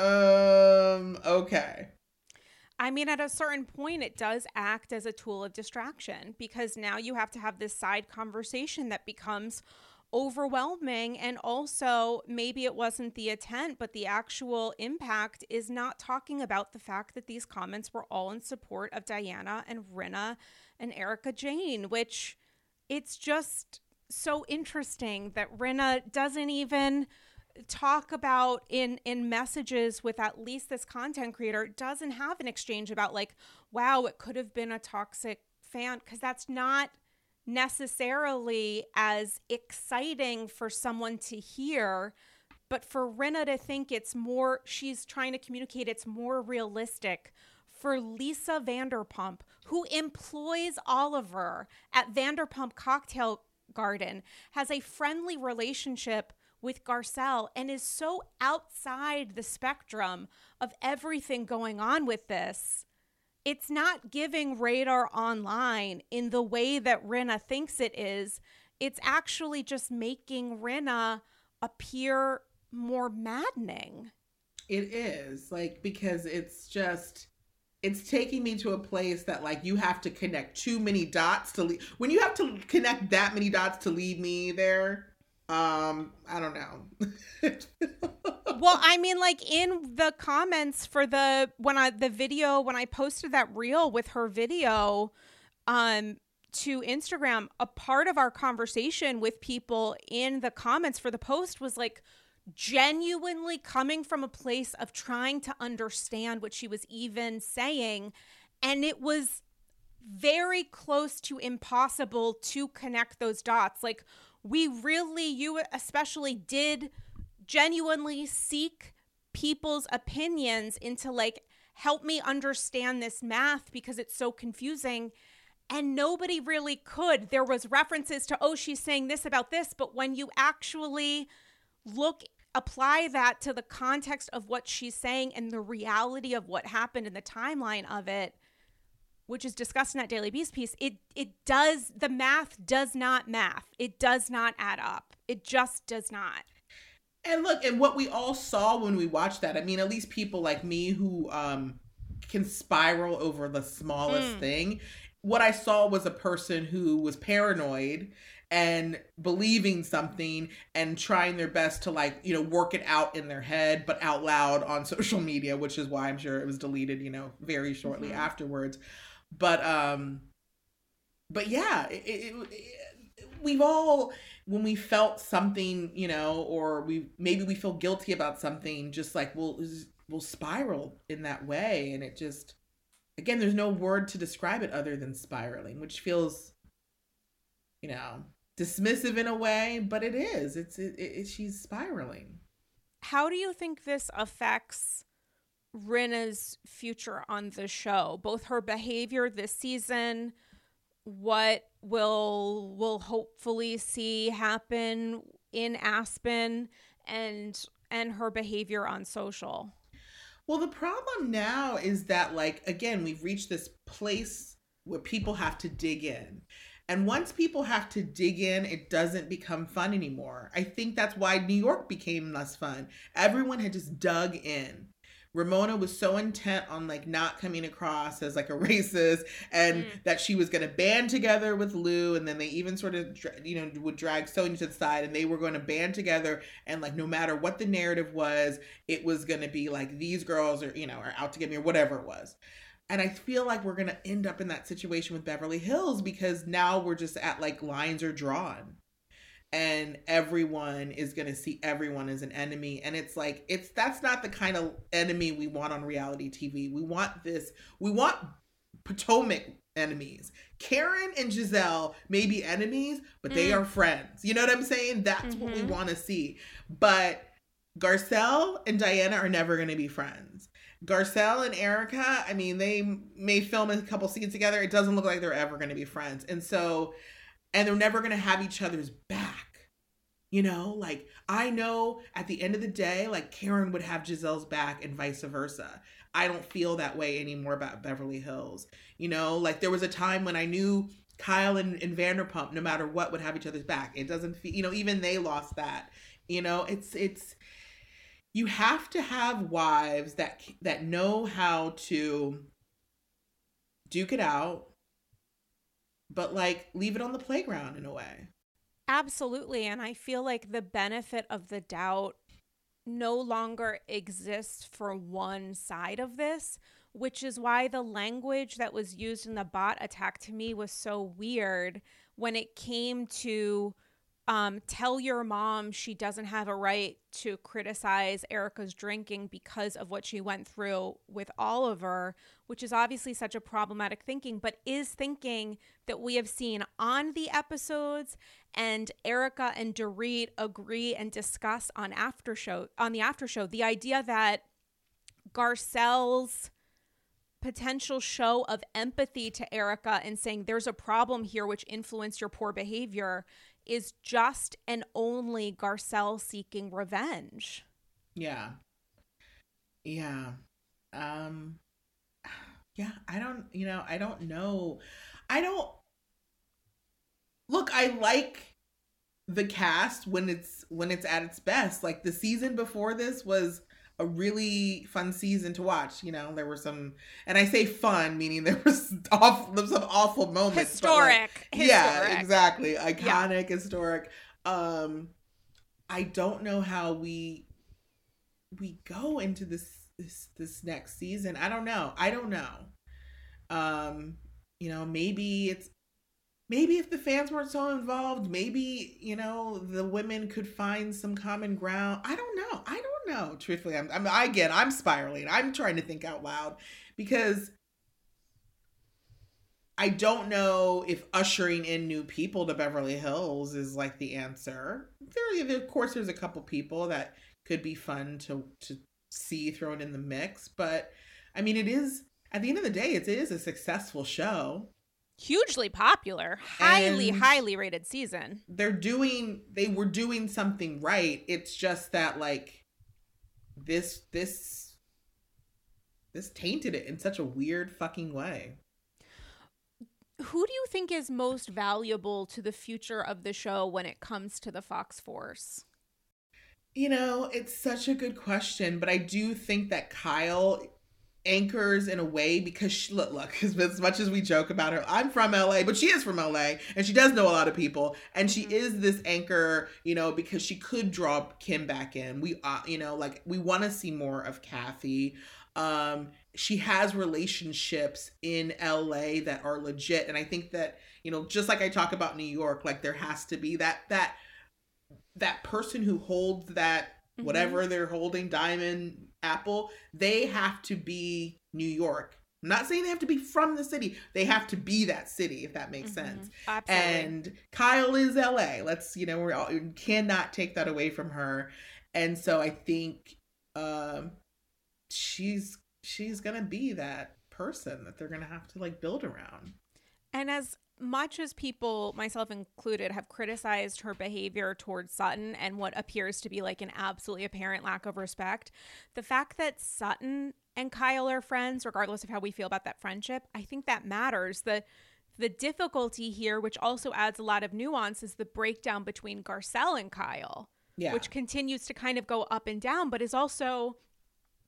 um, okay. I mean, at a certain point, it does act as a tool of distraction, because now you have to have this side conversation that becomes overwhelming. And also, maybe it wasn't the intent, but the actual impact is not talking about the fact that these comments were all in support of Diana and Rinna and Erika Jayne, which it's just so interesting that Rinna doesn't even talk about in in messages with at least this content creator, doesn't have an exchange about like, wow, it could have been a toxic fan, because that's not necessarily as exciting for someone to hear. But for Rinna to think it's more, she's trying to communicate it's more realistic for Lisa Vanderpump, who employs Oliver at Vanderpump Cocktail Garden, has a friendly relationship with Garcelle, and is so outside the spectrum of everything going on with this. It's not giving Radar Online in the way that Rinna thinks it is. It's actually just making Rinna appear more maddening. It is, like, because it's just, it's taking me to a place that, like, you have to connect too many dots to lead. When you have to connect that many dots to lead me there, um, I don't know. Well, I mean, like, in the comments for the, when I, the video, when I posted that reel with her video, um, to Instagram, a part of our conversation with people in the comments for the post was like genuinely coming from a place of trying to understand what she was even saying. And it was very close to impossible to connect those dots. Like, we really, you especially, did genuinely seek people's opinions into like, help me understand this math because it's so confusing. And nobody really could. There was references to, oh, she's saying this about this. But when you actually look, apply that to the context of what she's saying and the reality of what happened in the timeline of it, which is discussed in that Daily Beast piece, it it does, the math does not math. It does not add up. It just does not. And look, and what we all saw when we watched that, I mean, at least people like me who um, can spiral over the smallest Mm. thing, what I saw was a person who was paranoid and believing something and trying their best to, like, you know, work it out in their head, but out loud on social media, which is why I'm sure it was deleted, you know, very shortly Mhm. afterwards. But, um, but yeah, it, it, it, we've all, when we felt something, you know, or we, maybe we feel guilty about something, just like we'll, we'll spiral in that way. And it just, again, there's no word to describe it other than spiraling, which feels, you know, dismissive in a way, but it is. It's it, it, she's spiraling. How do you think this affects Rinna's future on the show? Both her behavior this season, what will will hopefully see happen in Aspen, and and her behavior on social. Well, the problem now is that, like, again, we've reached this place where people have to dig in. And once people have to dig in, it doesn't become fun anymore. I think that's why New York became less fun. Everyone had just dug in, Ramona was so intent on like not coming across as like a racist, and mm. that she was going to band together with Lou, and then they even sort of, you know, would drag Sonia to the side, and they were going to band together, and like no matter what the narrative was, it was going to be like these girls are, you know, are out to get me or whatever it was. And I feel like we're going to end up in that situation with Beverly Hills, because now we're just at like lines are drawn. And everyone is going to see everyone as an enemy. And it's like, it's, that's not the kind of enemy we want on reality T V. We want this, we want Potomac enemies. Karen and Giselle may be enemies, but mm. they are friends. You know what I'm saying? That's mm-hmm. what we want to see. But Garcelle and Diana are never going to be friends. Garcelle and Erica, I mean, they may film a couple scenes together. It doesn't look like they're ever going to be friends. And so, and they're never going to have each other's back. You know, like, I know at the end of the day, like, Karen would have Giselle's back and vice versa. I don't feel that way anymore about Beverly Hills. You know, like, there was a time when I knew Kyle and, and Vanderpump, no matter what, would have each other's back. It doesn't feel, you know, even they lost that. You know, it's, it's, you have to have wives that, that know how to duke it out, but, like, leave it on the playground in a way. Absolutely. And I feel like the benefit of the doubt no longer exists for one side of this, which is why the language that was used in the bot attack to me was so weird when it came to um, tell your mom she doesn't have a right to criticize Erica's drinking because of what she went through with Oliver, which is obviously such a problematic thinking, but is thinking that we have seen on the episodes, and Erica and Dorit agree and discuss on after show on the after show. The idea that Garcelle's potential show of empathy to Erica and saying there's a problem here which influenced your poor behavior is just and only Garcelle seeking revenge. Yeah. Yeah. Um, yeah, I don't, you know, I don't know. I don't, look, I like the cast when it's, when it's at its best. Like the season before this was a really fun season to watch. You know, there were some, and I say fun, meaning there was awful, there was some awful moments. Historic. Like, historic. Yeah, exactly. Iconic, yeah. historic. Um, I don't know how we, we go into this, this, this next season. I don't know. I don't know. Um, you know, maybe it's, maybe if the fans weren't so involved, maybe, you know, the women could find some common ground. I don't know. I don't know. Truthfully, I'm, I'm again, I'm spiraling. I'm trying to think out loud because I don't know if ushering in new people to Beverly Hills is like the answer. There, of course, there's a couple people that could be fun to to see thrown in the mix, but I mean, it is at the end of the day, it is a successful show. Hugely popular, highly, and highly rated season. They're doing, they were doing something right. It's just that like this, this, this tainted it in such a weird fucking way. Who do you think is most valuable to the future of the show when it comes to the Fox Force? You know, it's such a good question, but I do think that Kyle anchors in a way because she, look, look, as much as we joke about her, I'm from L A, but she is from L A and she does know a lot of people. And she is this anchor, you know, because she could draw Kim back in. We, uh, you know, like we want to see more of Kathy. Um, she has relationships in L A that are legit. And I think that, you know, just like I talk about New York, like there has to be that, that, that person who holds that, whatever mm-hmm. they're holding, diamond, apple, they have to be New York. I'm not saying they have to be from the city. They have to be that city, if that makes mm-hmm. sense. Absolutely. And Kyle is L A. Let's, you know, we're all, we cannot take that away from her. And so I think um, she's she's gonna be that person that they're gonna have to like build around. And as much as people, myself included, have criticized her behavior towards Sutton and what appears to be like an absolutely apparent lack of respect, the fact that Sutton and Kyle are friends, regardless of how we feel about that friendship, I think that matters. The the difficulty here, which also adds a lot of nuance, is the breakdown between Garcelle and Kyle, yeah. which continues to kind of go up and down, but is also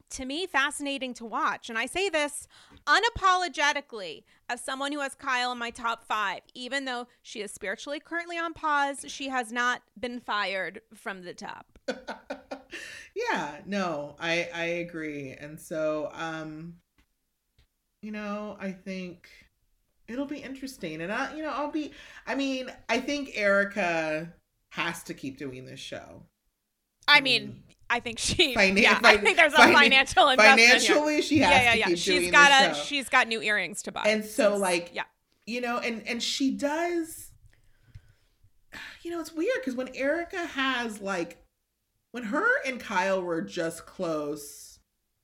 to me, fascinating to watch. And I say this unapologetically as someone who has Kyle in my top five. Even though she is spiritually currently on pause, she has not been fired from the top. Yeah, no, I I agree. And so, um, you know, I think it'll be interesting. And I, you know, I'll be, I mean, I think Erika has to keep doing this show. I mean, I think she, Finan- yeah, fin- I think there's a fin- financial investment Financially, here. she has yeah, yeah, to yeah. keep She's doing got this a, show. she's got new earrings to buy. And so, since, like, yeah. you know, and, and she does, you know, it's weird because when Erika has, like, when her and Kyle were just close,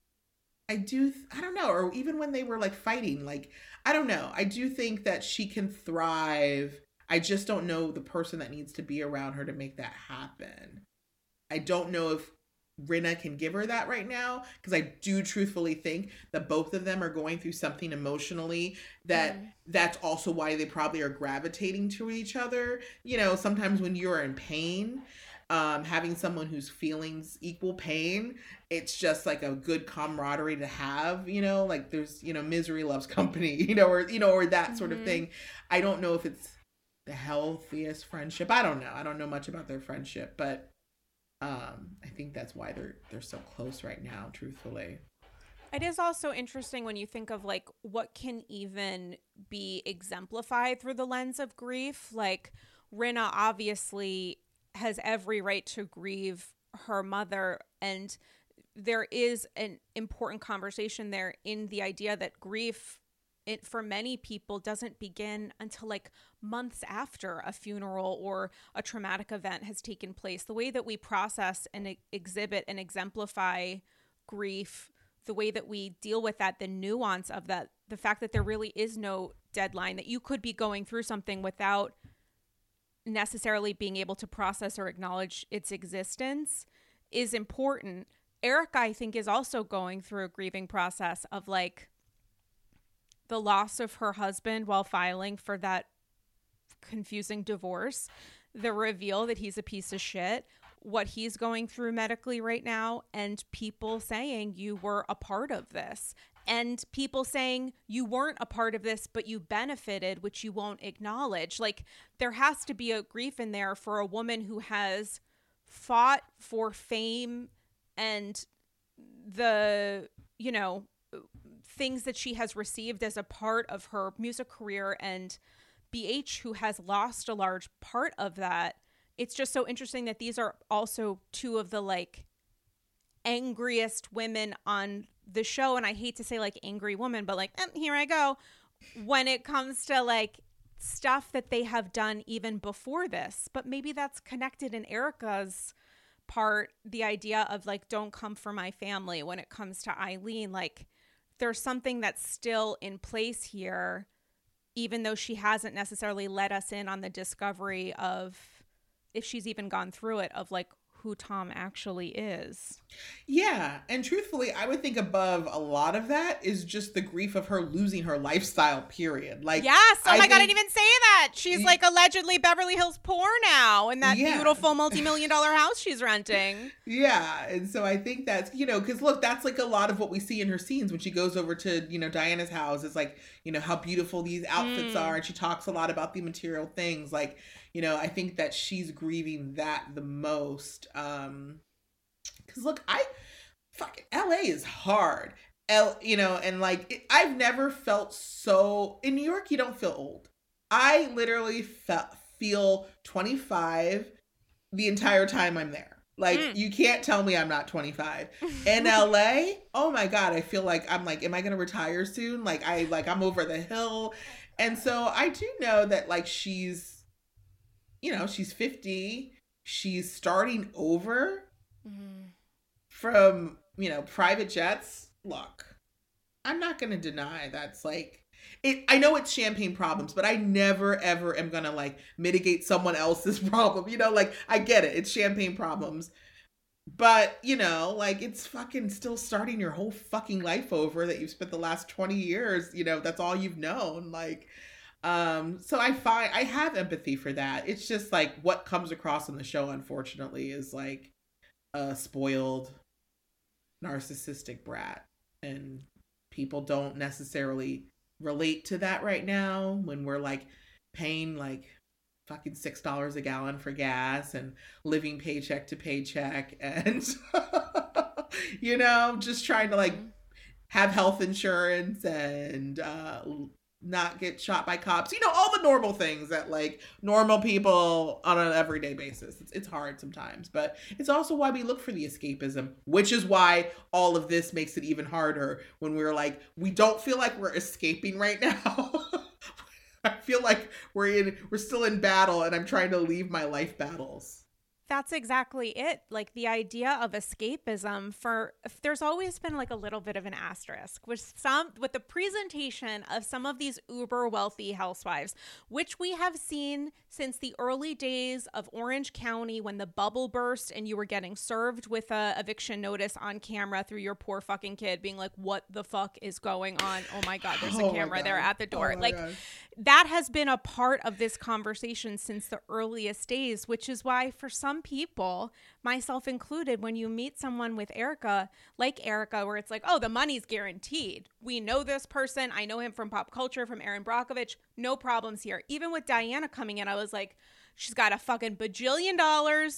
I do, I don't know, or even when they were, like, fighting, like, I don't know. I do think that she can thrive. I just don't know the person that needs to be around her to make that happen. I don't know if Rinna can give her that right now, because I do truthfully think that both of them are going through something emotionally that mm. that's also why they probably are gravitating to each other. You know, sometimes when you're in pain, um, having someone whose feelings equal pain, it's just like a good camaraderie to have, you know, like there's, you know, misery loves company, you know, or, you know, or that mm-hmm. sort of thing. I don't know if it's the healthiest friendship. I don't know. I don't know much about their friendship, but um, I think that's why they're, they're so close right now, truthfully. It is also interesting when you think of like what can even be exemplified through the lens of grief. Like Rinna obviously has every right to grieve her mother, and there is an important conversation there in the idea that grief, it, for many people, doesn't begin until like months after a funeral or a traumatic event has taken place. The way that we process and e- exhibit and exemplify grief, the way that we deal with that, the nuance of that, the fact that there really is no deadline, that you could be going through something without necessarily being able to process or acknowledge its existence, is important. Erika, I think, is also going through a grieving process of like the loss of her husband while filing for that confusing divorce, the reveal that he's a piece of shit, what he's going through medically right now, and people saying you were a part of this, and people saying you weren't a part of this, but you benefited, which you won't acknowledge. Like there has to be a grief in there for a woman who has fought for fame and the, you know, things that she has received as a part of her music career, and B H, who has lost a large part of that. It's just so interesting that these are also two of the like angriest women on the show. And I hate to say like angry woman, but like, eh, here I go. When it comes to like stuff that they have done even before this, but maybe that's connected in Erika's part, the idea of like, don't come for my family. When it comes to Eileen, like there's something that's still in place here, even though she hasn't necessarily let us in on the discovery of, if she's even gone through it, of like who Tom actually is. Yeah. And truthfully, I would think above a lot of that is just the grief of her losing her lifestyle, period. Like, yes. Oh I my think, God, I didn't even say that. She's like allegedly Beverly Hills poor now in that yeah. beautiful multi-million dollar house she's renting. Yeah. And so I think that's, you know, because look, that's like a lot of what we see in her scenes when she goes over to, you know, Diana's house. It's like, you know, how beautiful these outfits mm. are. And she talks a lot about the material things. Like, you know, I think that she's grieving that the most. Um, cause look, I fucking L A is hard. L, you know, and like, it, I've never felt so, in New York, you don't feel old. I literally felt, feel twenty-five the entire time I'm there. Like, mm. you can't tell me I'm not twenty-five. In L A, oh my God, I feel like I'm like, am I going to retire soon? Like, I, like, I'm over the hill. And so I do know that like, she's, you know, she's fifty. She's starting over mm. from, you know, private jets. Look, I'm not going to deny that's like, it. I know it's champagne problems, but I never, ever am going to like mitigate someone else's problem. You know, like I get it. It's champagne problems. But, you know, like it's fucking still starting your whole fucking life over that you've spent the last twenty years, you know, that's all you've known. Like, Um, so I find I have empathy for that. It's just like what comes across in the show, unfortunately, is like a spoiled narcissistic brat. And people don't necessarily relate to that right now when we're like paying like fucking six dollars a gallon for gas and living paycheck to paycheck and you know, just trying to like have health insurance and uh not get shot by cops, you know, all the normal things that like normal people on an everyday basis. It's, it's hard sometimes, but it's also why we look for the escapism, which is why all of this makes it even harder when we're like, we don't feel like we're escaping right now. I feel like we're in, we're still in battle and I'm trying to leave my life battles. That's exactly it. Like the idea of escapism for there's always been like a little bit of an asterisk with some with the presentation of some of these uber wealthy housewives, which we have seen since the early days of Orange County when the bubble burst and you were getting served with a eviction notice on camera through your poor fucking kid being like, what the fuck is going on? Oh my God, there's a oh camera there at the door. Oh like God. That has been a part of this conversation since the earliest days, which is why for some people, myself included, when you meet someone with Erica, like Erica, where it's like, oh, the money's guaranteed. We know this person. I know him from pop culture, from Erin Brockovich. No problems here. Even with Diana coming in, I was like, she's got a fucking bajillion dollars.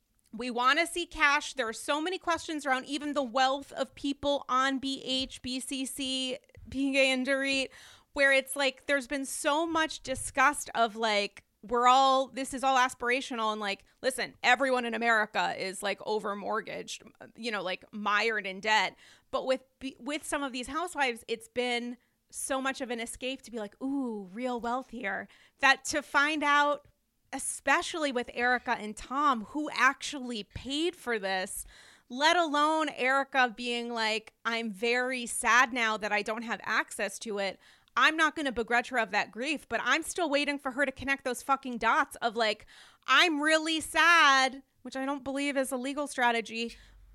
We want to see cash. There are so many questions around even the wealth of people on B H, B C C, P K and Dorit, where it's like there's been so much disgust of like, we're all, this is all aspirational and like, listen, everyone in America is like over mortgaged, you know, like mired in debt. But with with some of these housewives, it's been so much of an escape to be like, ooh, real wealth here, that to find out, especially with Erica and Tom, who actually paid for this, let alone Erica being like, I'm very sad now that I don't have access to it. I'm not going to begrudge her of that grief, but I'm still waiting for her to connect those fucking dots of like, I'm really sad, which I don't believe is a legal strategy,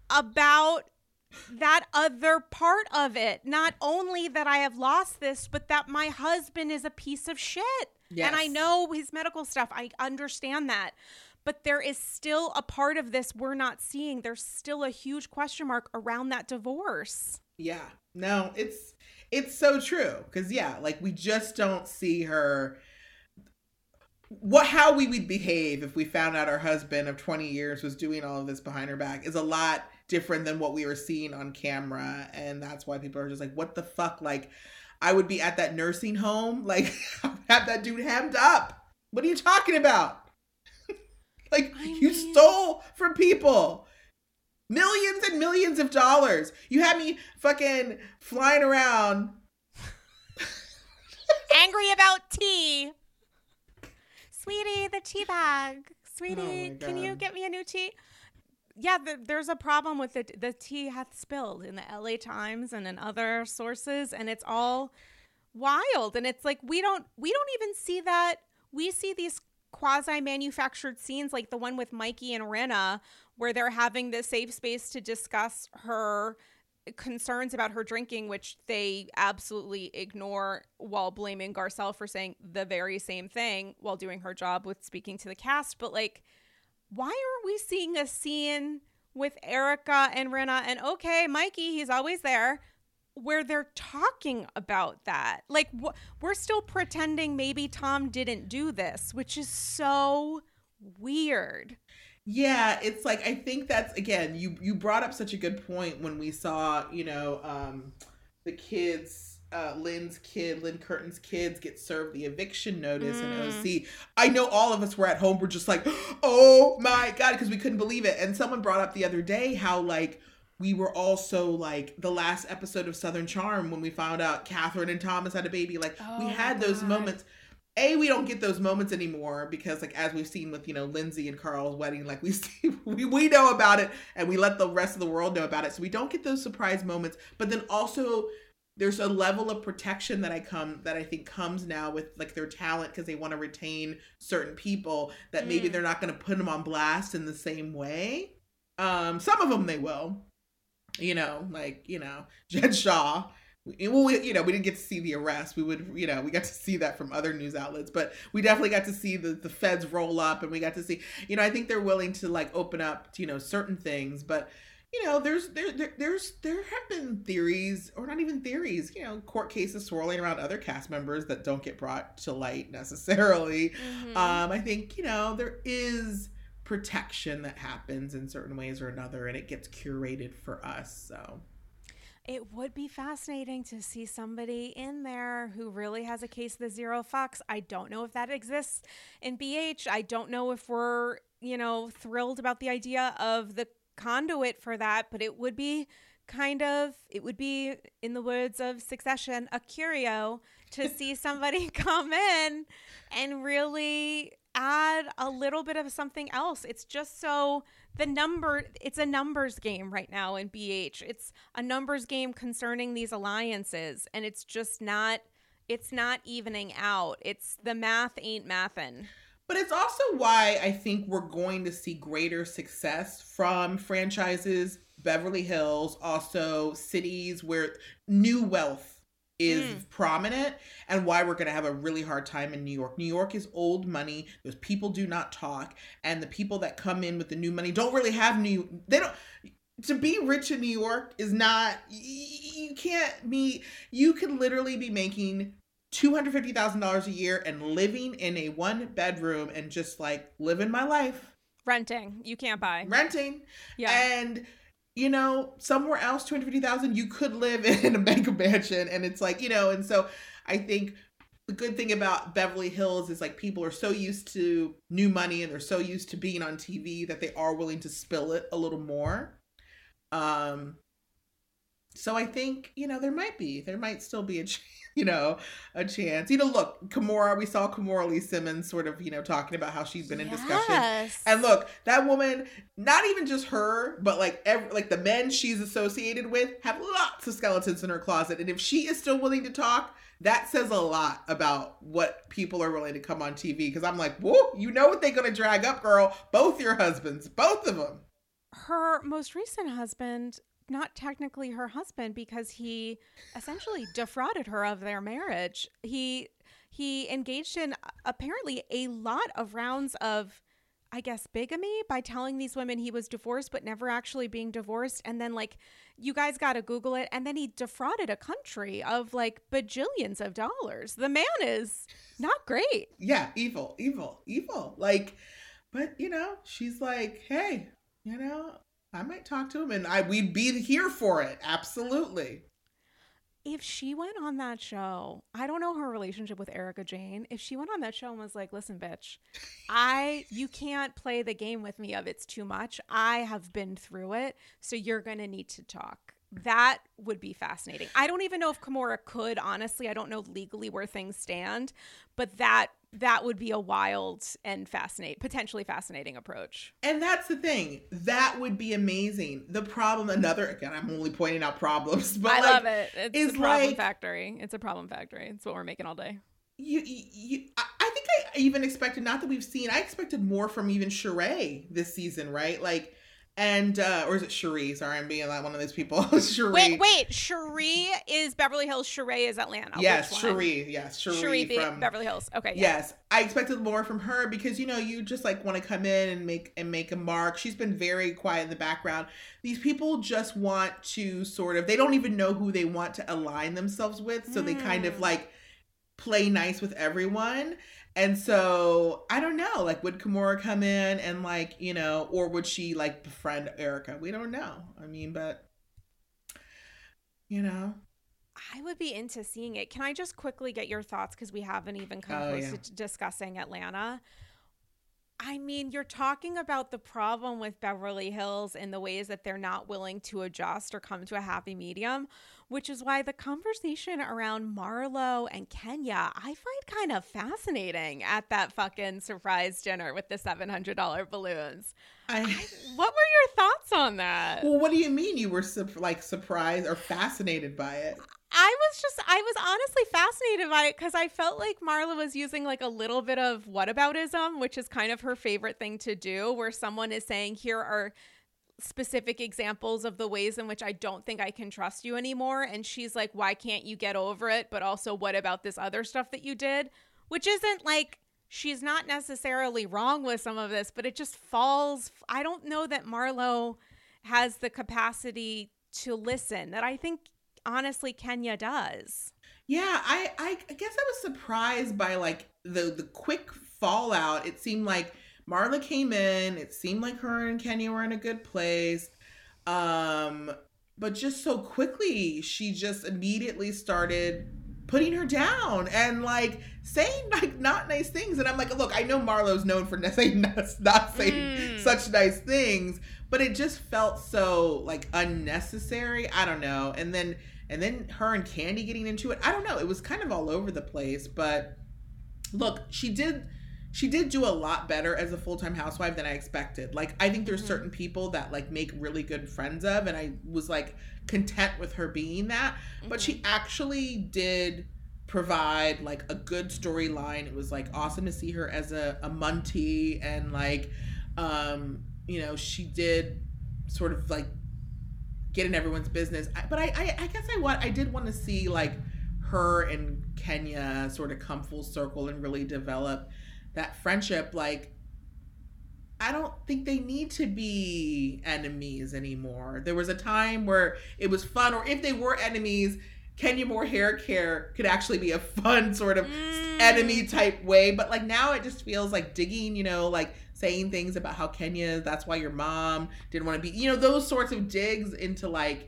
about that other part of it. Not only that I have lost this, but that my husband is a piece of shit. Yes. And I know his medical stuff. I understand that. But there is still a part of this we're not seeing. There's still a huge question mark around that divorce. Yeah. No, it's it's so true. Because, yeah, like we just don't see her. What how we would behave if we found out our husband of twenty years was doing all of this behind her back is a lot different than what we were seeing on camera. And that's why people are just like, what the fuck? Like, I would be at that nursing home, like, have that dude hemmed up. What are you talking about? Like, I mean, you stole from people millions and millions of dollars. You had me fucking flying around. Angry about tea. Sweetie, the tea bag. Sweetie, oh can you get me a new tea? Yeah, the, there's a problem with it. The tea hath spilled in the L A Times and in other sources, and it's all wild. And it's like, we don't, we don't even see that. We see these quasi-manufactured scenes like the one with Mikey and Rinna, where they're having this safe space to discuss her concerns about her drinking, which they absolutely ignore while blaming Garcelle for saying the very same thing while doing her job with speaking to the cast. But like, why aren't we seeing a scene with Erica and Rinna and okay, Mikey, he's always there, where they're talking about that? Like, wh- we're still pretending maybe Tom didn't do this, which is so weird. Yeah, it's like, I think that's, again, you you brought up such a good point when we saw, you know, um, the kids, uh, Lynn's kid, Lynn Curtin's kids get served the eviction notice mm. in O C. I know all of us were at home, we're just like, oh my God, because we couldn't believe it. And someone brought up the other day how, like, we were also like the last episode of Southern Charm when we found out Catherine and Thomas had a baby. Like, oh, we had those God. moments. A, we don't get those moments anymore because, like, as we've seen with, you know, Lindsay and Carl's wedding, like, we see, we, we know about it and we let the rest of the world know about it. So we don't get those surprise moments. But then also there's a level of protection that I come, that I think comes now with, like, their talent because they want to retain certain people that mm. maybe they're not going to put them on blast in the same way. Um, some of them they will, you know, like, you know, Jen Shaw. Well, we, you know, we didn't get to see the arrest. We would, you know, we got to see that from other news outlets, but we definitely got to see the, the feds roll up and we got to see, you know, I think they're willing to like open up to, you know, certain things, but you know, there's there, there there's there have been theories, or not even theories, you know, court cases swirling around other cast members that don't get brought to light necessarily. Mm-hmm. Um, I think, you know, there is protection that happens in certain ways or another, and it gets curated for us. So it would be fascinating to see somebody in there who really has a case of the zero fucks. I don't know if that exists in B H. I don't know if we're, you know, thrilled about the idea of the conduit for that, but it would be kind of, it would be, in the words of Succession, a curio to see somebody come in and really add a little bit of something else. It's just so the number, it's a numbers game right now in B H. It's a numbers game concerning these alliances, and it's just not, it's not evening out. It's the math ain't mathin'. But it's also why I think we're going to see greater success from franchises, Beverly Hills, also cities where new wealth is mm. prominent, and why we're going to have a really hard time in New York. New York is old money. Those people do not talk, and the people that come in with the new money don't really have new, they don't, to be rich in New York is not, you can't be, you could literally be making two hundred fifty thousand dollars a year and living in a one bedroom and just like living my life. Renting. You can't buy. Renting. Yeah. And, you know, somewhere else, two hundred fifty thousand dollars, you could live in a mega mansion. And it's like, you know, and so I think the good thing about Beverly Hills is like people are so used to new money and they're so used to being on T V that they are willing to spill it a little more. Um, so I think, you know, there might be, there might still be a, you know, a chance. You know, look, Kimora, we saw Kimora Lee Simmons sort of, you know, talking about how she's been in yes. discussion. And look, that woman, not even just her, but like every, like the men she's associated with have lots of skeletons in her closet. And if she is still willing to talk, that says a lot about what people are willing to come on T V. Because I'm like, whoa, you know what they're going to drag up, girl. Both your husbands, both of them. Her most recent husband, not technically her husband, because he essentially defrauded her of their marriage. He he engaged in apparently a lot of rounds of, I guess, bigamy by telling these women he was divorced but never actually being divorced. And then, like, you guys got to Google it. And then he defrauded a country of like bajillions of dollars. The man is not great. Yeah, evil, evil, evil. Like, but you know, she's like, hey, you know, I might talk to him and I we'd be here for it. Absolutely. If she went on that show, I don't know her relationship with Erika Jayne. If she went on that show and was like, listen, bitch, I, you can't play the game with me of it's too much. I have been through it. So you're going to need to talk. That would be fascinating. I don't even know if Kimora could, honestly. I don't know legally where things stand, but that that would be a wild and fascinating, potentially fascinating approach. And that's the thing. That would be amazing. The problem, another, again, I'm only pointing out problems, but I like, love it. It's a problem like, factory. It's a problem factory. It's what we're making all day. You, you, you I, I think I even expected, not that we've seen, I expected more from even Sheree this season, right? Like, and, uh, or is it Cherie? Sorry, I'm being like one of those people. Cherie. Wait, wait. Cherie is Beverly Hills. Sheree is Atlanta. Yes, Cherie. Yes, Cherie, Cherie from Beverly Hills. Okay. Yeah. Yes, I expected more from her because, you know, you just like want to come in and make and make a mark. She's been very quiet in the background. These people just want to sort of, they don't even know who they want to align themselves with, so mm. they kind of like play nice with everyone. And so, I don't know, like, would Kimora come in and, like, you know, or would she, like, befriend Erika? We don't know. I mean, but, you know. I would be into seeing it. Can I just quickly get your thoughts? Because we haven't even come oh, close yeah. to discussing Atlanta. I mean, you're talking about the problem with Beverly Hills and the ways that they're not willing to adjust or come to a happy medium, which is why the conversation around Marlo and Kenya, I find kind of fascinating at that fucking surprise dinner with the seven hundred dollars balloons. I, I, what were your thoughts on that? Well, what do you mean you were su- like surprised or fascinated by it? I was just, I was honestly fascinated by it because I felt like Marla was using like a little bit of whataboutism, which is kind of her favorite thing to do, where someone is saying, here are specific examples of the ways in which I don't think I can trust you anymore. And she's like, why can't you get over it? But also, what about this other stuff that you did? Which isn't like, she's not necessarily wrong with some of this, but it just falls. I don't know that Marlo has the capacity to listen that I think honestly Kenya does. Yeah, I, I I guess I was surprised by like the the quick fallout. It seemed like Marla came in, it seemed like her and Kenya were in a good place. Um, but just so quickly she just immediately started putting her down and like saying like not nice things. And I'm like, look, I know Marlo's known for saying not saying mm. such nice things, but it just felt so like unnecessary. I don't know. And then and then her and Kandi getting into it. I don't know. It was kind of all over the place. But look, she did she did do a lot better as a full-time housewife than I expected. Like, I think there's mm-hmm. certain people that like make really good friends of, and I was like content with her being that. Mm-hmm. But she actually did provide like a good storyline. It was like awesome to see her as a, a Muntie, and like um you know, she did sort of like get in everyone's business. I, but I, I I guess I want I did want to see like her and Kenya sort of come full circle and really develop that friendship. Like, I don't think they need to be enemies anymore. There was a time where it was fun, or if they were enemies, Kenya Moore hair care could actually be a fun sort of mm. enemy type way. But like now it just feels like digging, you know, like saying things about how Kenya, that's why your mom didn't want to be, you know, those sorts of digs into like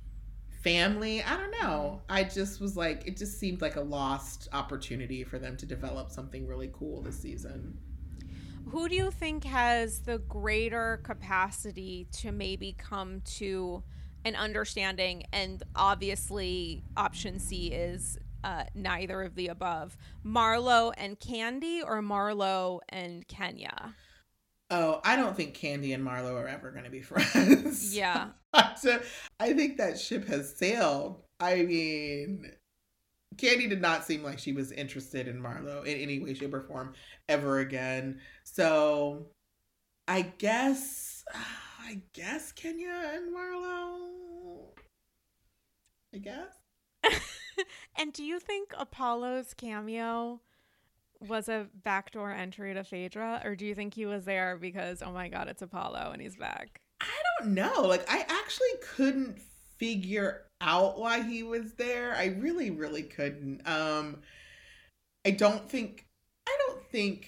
family. I don't know. I just was like, it just seemed like a lost opportunity for them to develop something really cool this season. Who do you think has the greater capacity to maybe come to an understanding? And obviously option C is uh, neither of the above. Marlo and Kandi, or Marlo and Kenya? Oh, I don't think Kandi and Marlo are ever going to be friends. Yeah. So I think that ship has sailed. I mean, Kandi did not seem like she was interested in Marlo in any way, shape, or form ever again. So I guess, I guess Kenya and Marlo. I guess. And do you think Apollo's cameo was a backdoor entry to Phaedra, or do you think he was there because, oh my God, it's Apollo and he's back? I don't know. Like, I actually couldn't figure out why he was there. I really, really couldn't. Um, I don't think, I don't think,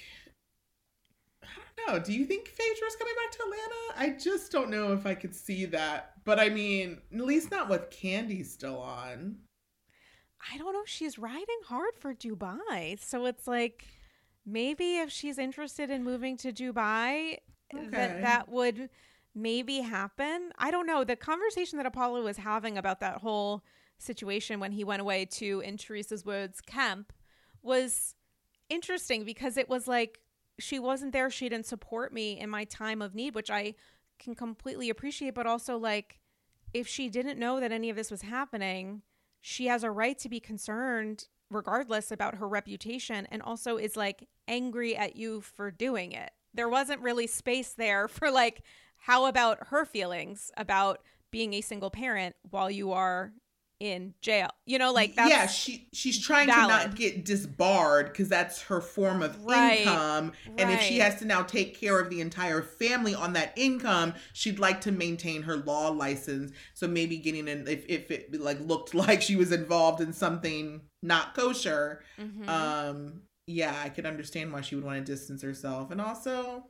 I don't know. Do you think Phaedra's coming back to Atlanta? I just don't know if I could see that. But I mean, at least not with Kandi still on. I don't know. She's riding hard for Dubai. So it's like, maybe if she's interested in moving to Dubai, okay, that that would maybe happen. I don't know. The conversation that Apollo was having about that whole situation when he went away to in Teresa's Woods camp was interesting, because it was like, she wasn't there. She didn't support me in my time of need, which I can completely appreciate. But also, like, if she didn't know that any of this was happening, she has a right to be concerned regardless about her reputation, and also is like angry at you for doing it. There wasn't really space there for like, how about her feelings about being a single parent while you are in jail? You know, like that's yeah, she she's trying valid. to not get disbarred, because that's her form of right. income. Right. And if she has to now take care of the entire family on that income, she'd like to maintain her law license. So maybe getting in, if, if it like looked like she was involved in something not kosher, mm-hmm. um, yeah, I could understand why she would want to distance herself. And also,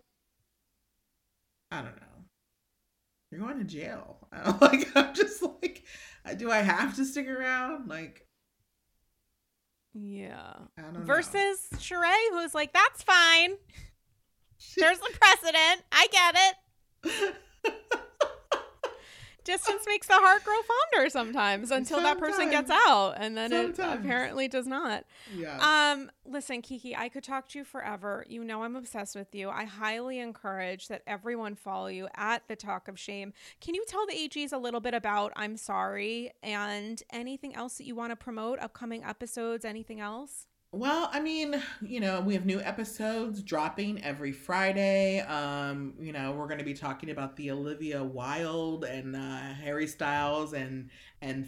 I don't know. You're going to jail. I'm like, I'm just like, do I have to stick around? Like, yeah. I don't Versus know. Sheree, who's like, that's fine. There's a precedent. I get it. Distance makes the heart grow fonder sometimes until sometimes. that person gets out, and then sometimes. it apparently does not. Yeah. Um. Listen, Kiki, I could talk to you forever. You know I'm obsessed with you. I highly encourage that everyone follow you at The Talk of Shame. Can you tell the A Gs a little bit about I'm Sorry and anything else that you want to promote, upcoming episodes, anything else? Well, I mean, you know, we have new episodes dropping every Friday. Um, you know, we're going to be talking about the Olivia Wilde and uh, Harry Styles and and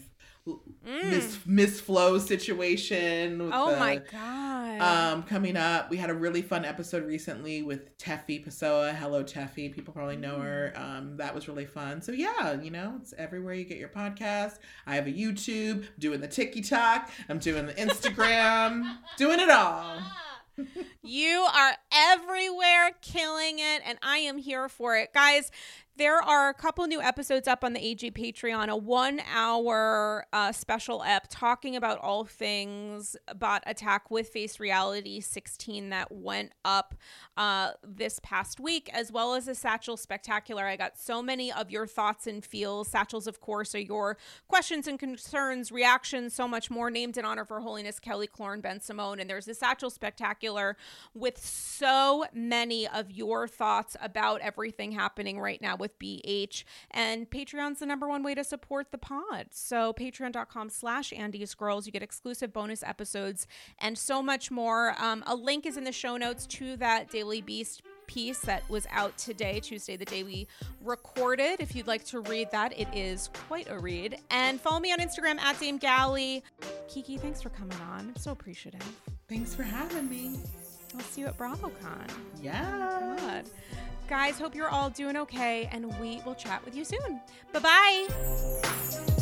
mm. Miss Miss Flo situation. With oh the, my god! Um, coming up, we had a really fun episode recently with Teffy Pessoa. Hello, Teffy. People probably know her. Um, that was really fun. So yeah, you know, it's everywhere you get your podcast. I have a YouTube. I'm doing the TikTok. I'm doing the Instagram. Doing it all. You are everywhere, killing it, and I am here for it. Guys, there are a couple new episodes up on the A G Patreon, a one-hour uh, special ep talking about all things Bot Attack with Face Reality sixteen that went up uh, this past week, as well as a Satchel Spectacular. I got so many of your thoughts and feels. Satchels, of course, are your questions and concerns, reactions, so much more, named in honor of Her Holiness Kelly Clorne Ben Simone. And there's a Satchel Spectacular with so many of your thoughts about everything happening right now with B H, and Patreon's the number one way to support the pod. So patreon.com slash Andy's Girls. You get exclusive bonus episodes and so much more. Um, a link is in the show notes to that Daily Beast piece that was out today, Tuesday, the day we recorded. If you'd like to read that, it is quite a read. And follow me on Instagram at Dame Galley. Kiki, thanks for coming on. I'm so appreciative. Thanks for having me. I'll see you at BravoCon. Yeah. God. Guys, hope you're all doing okay, and we will chat with you soon. Bye-bye.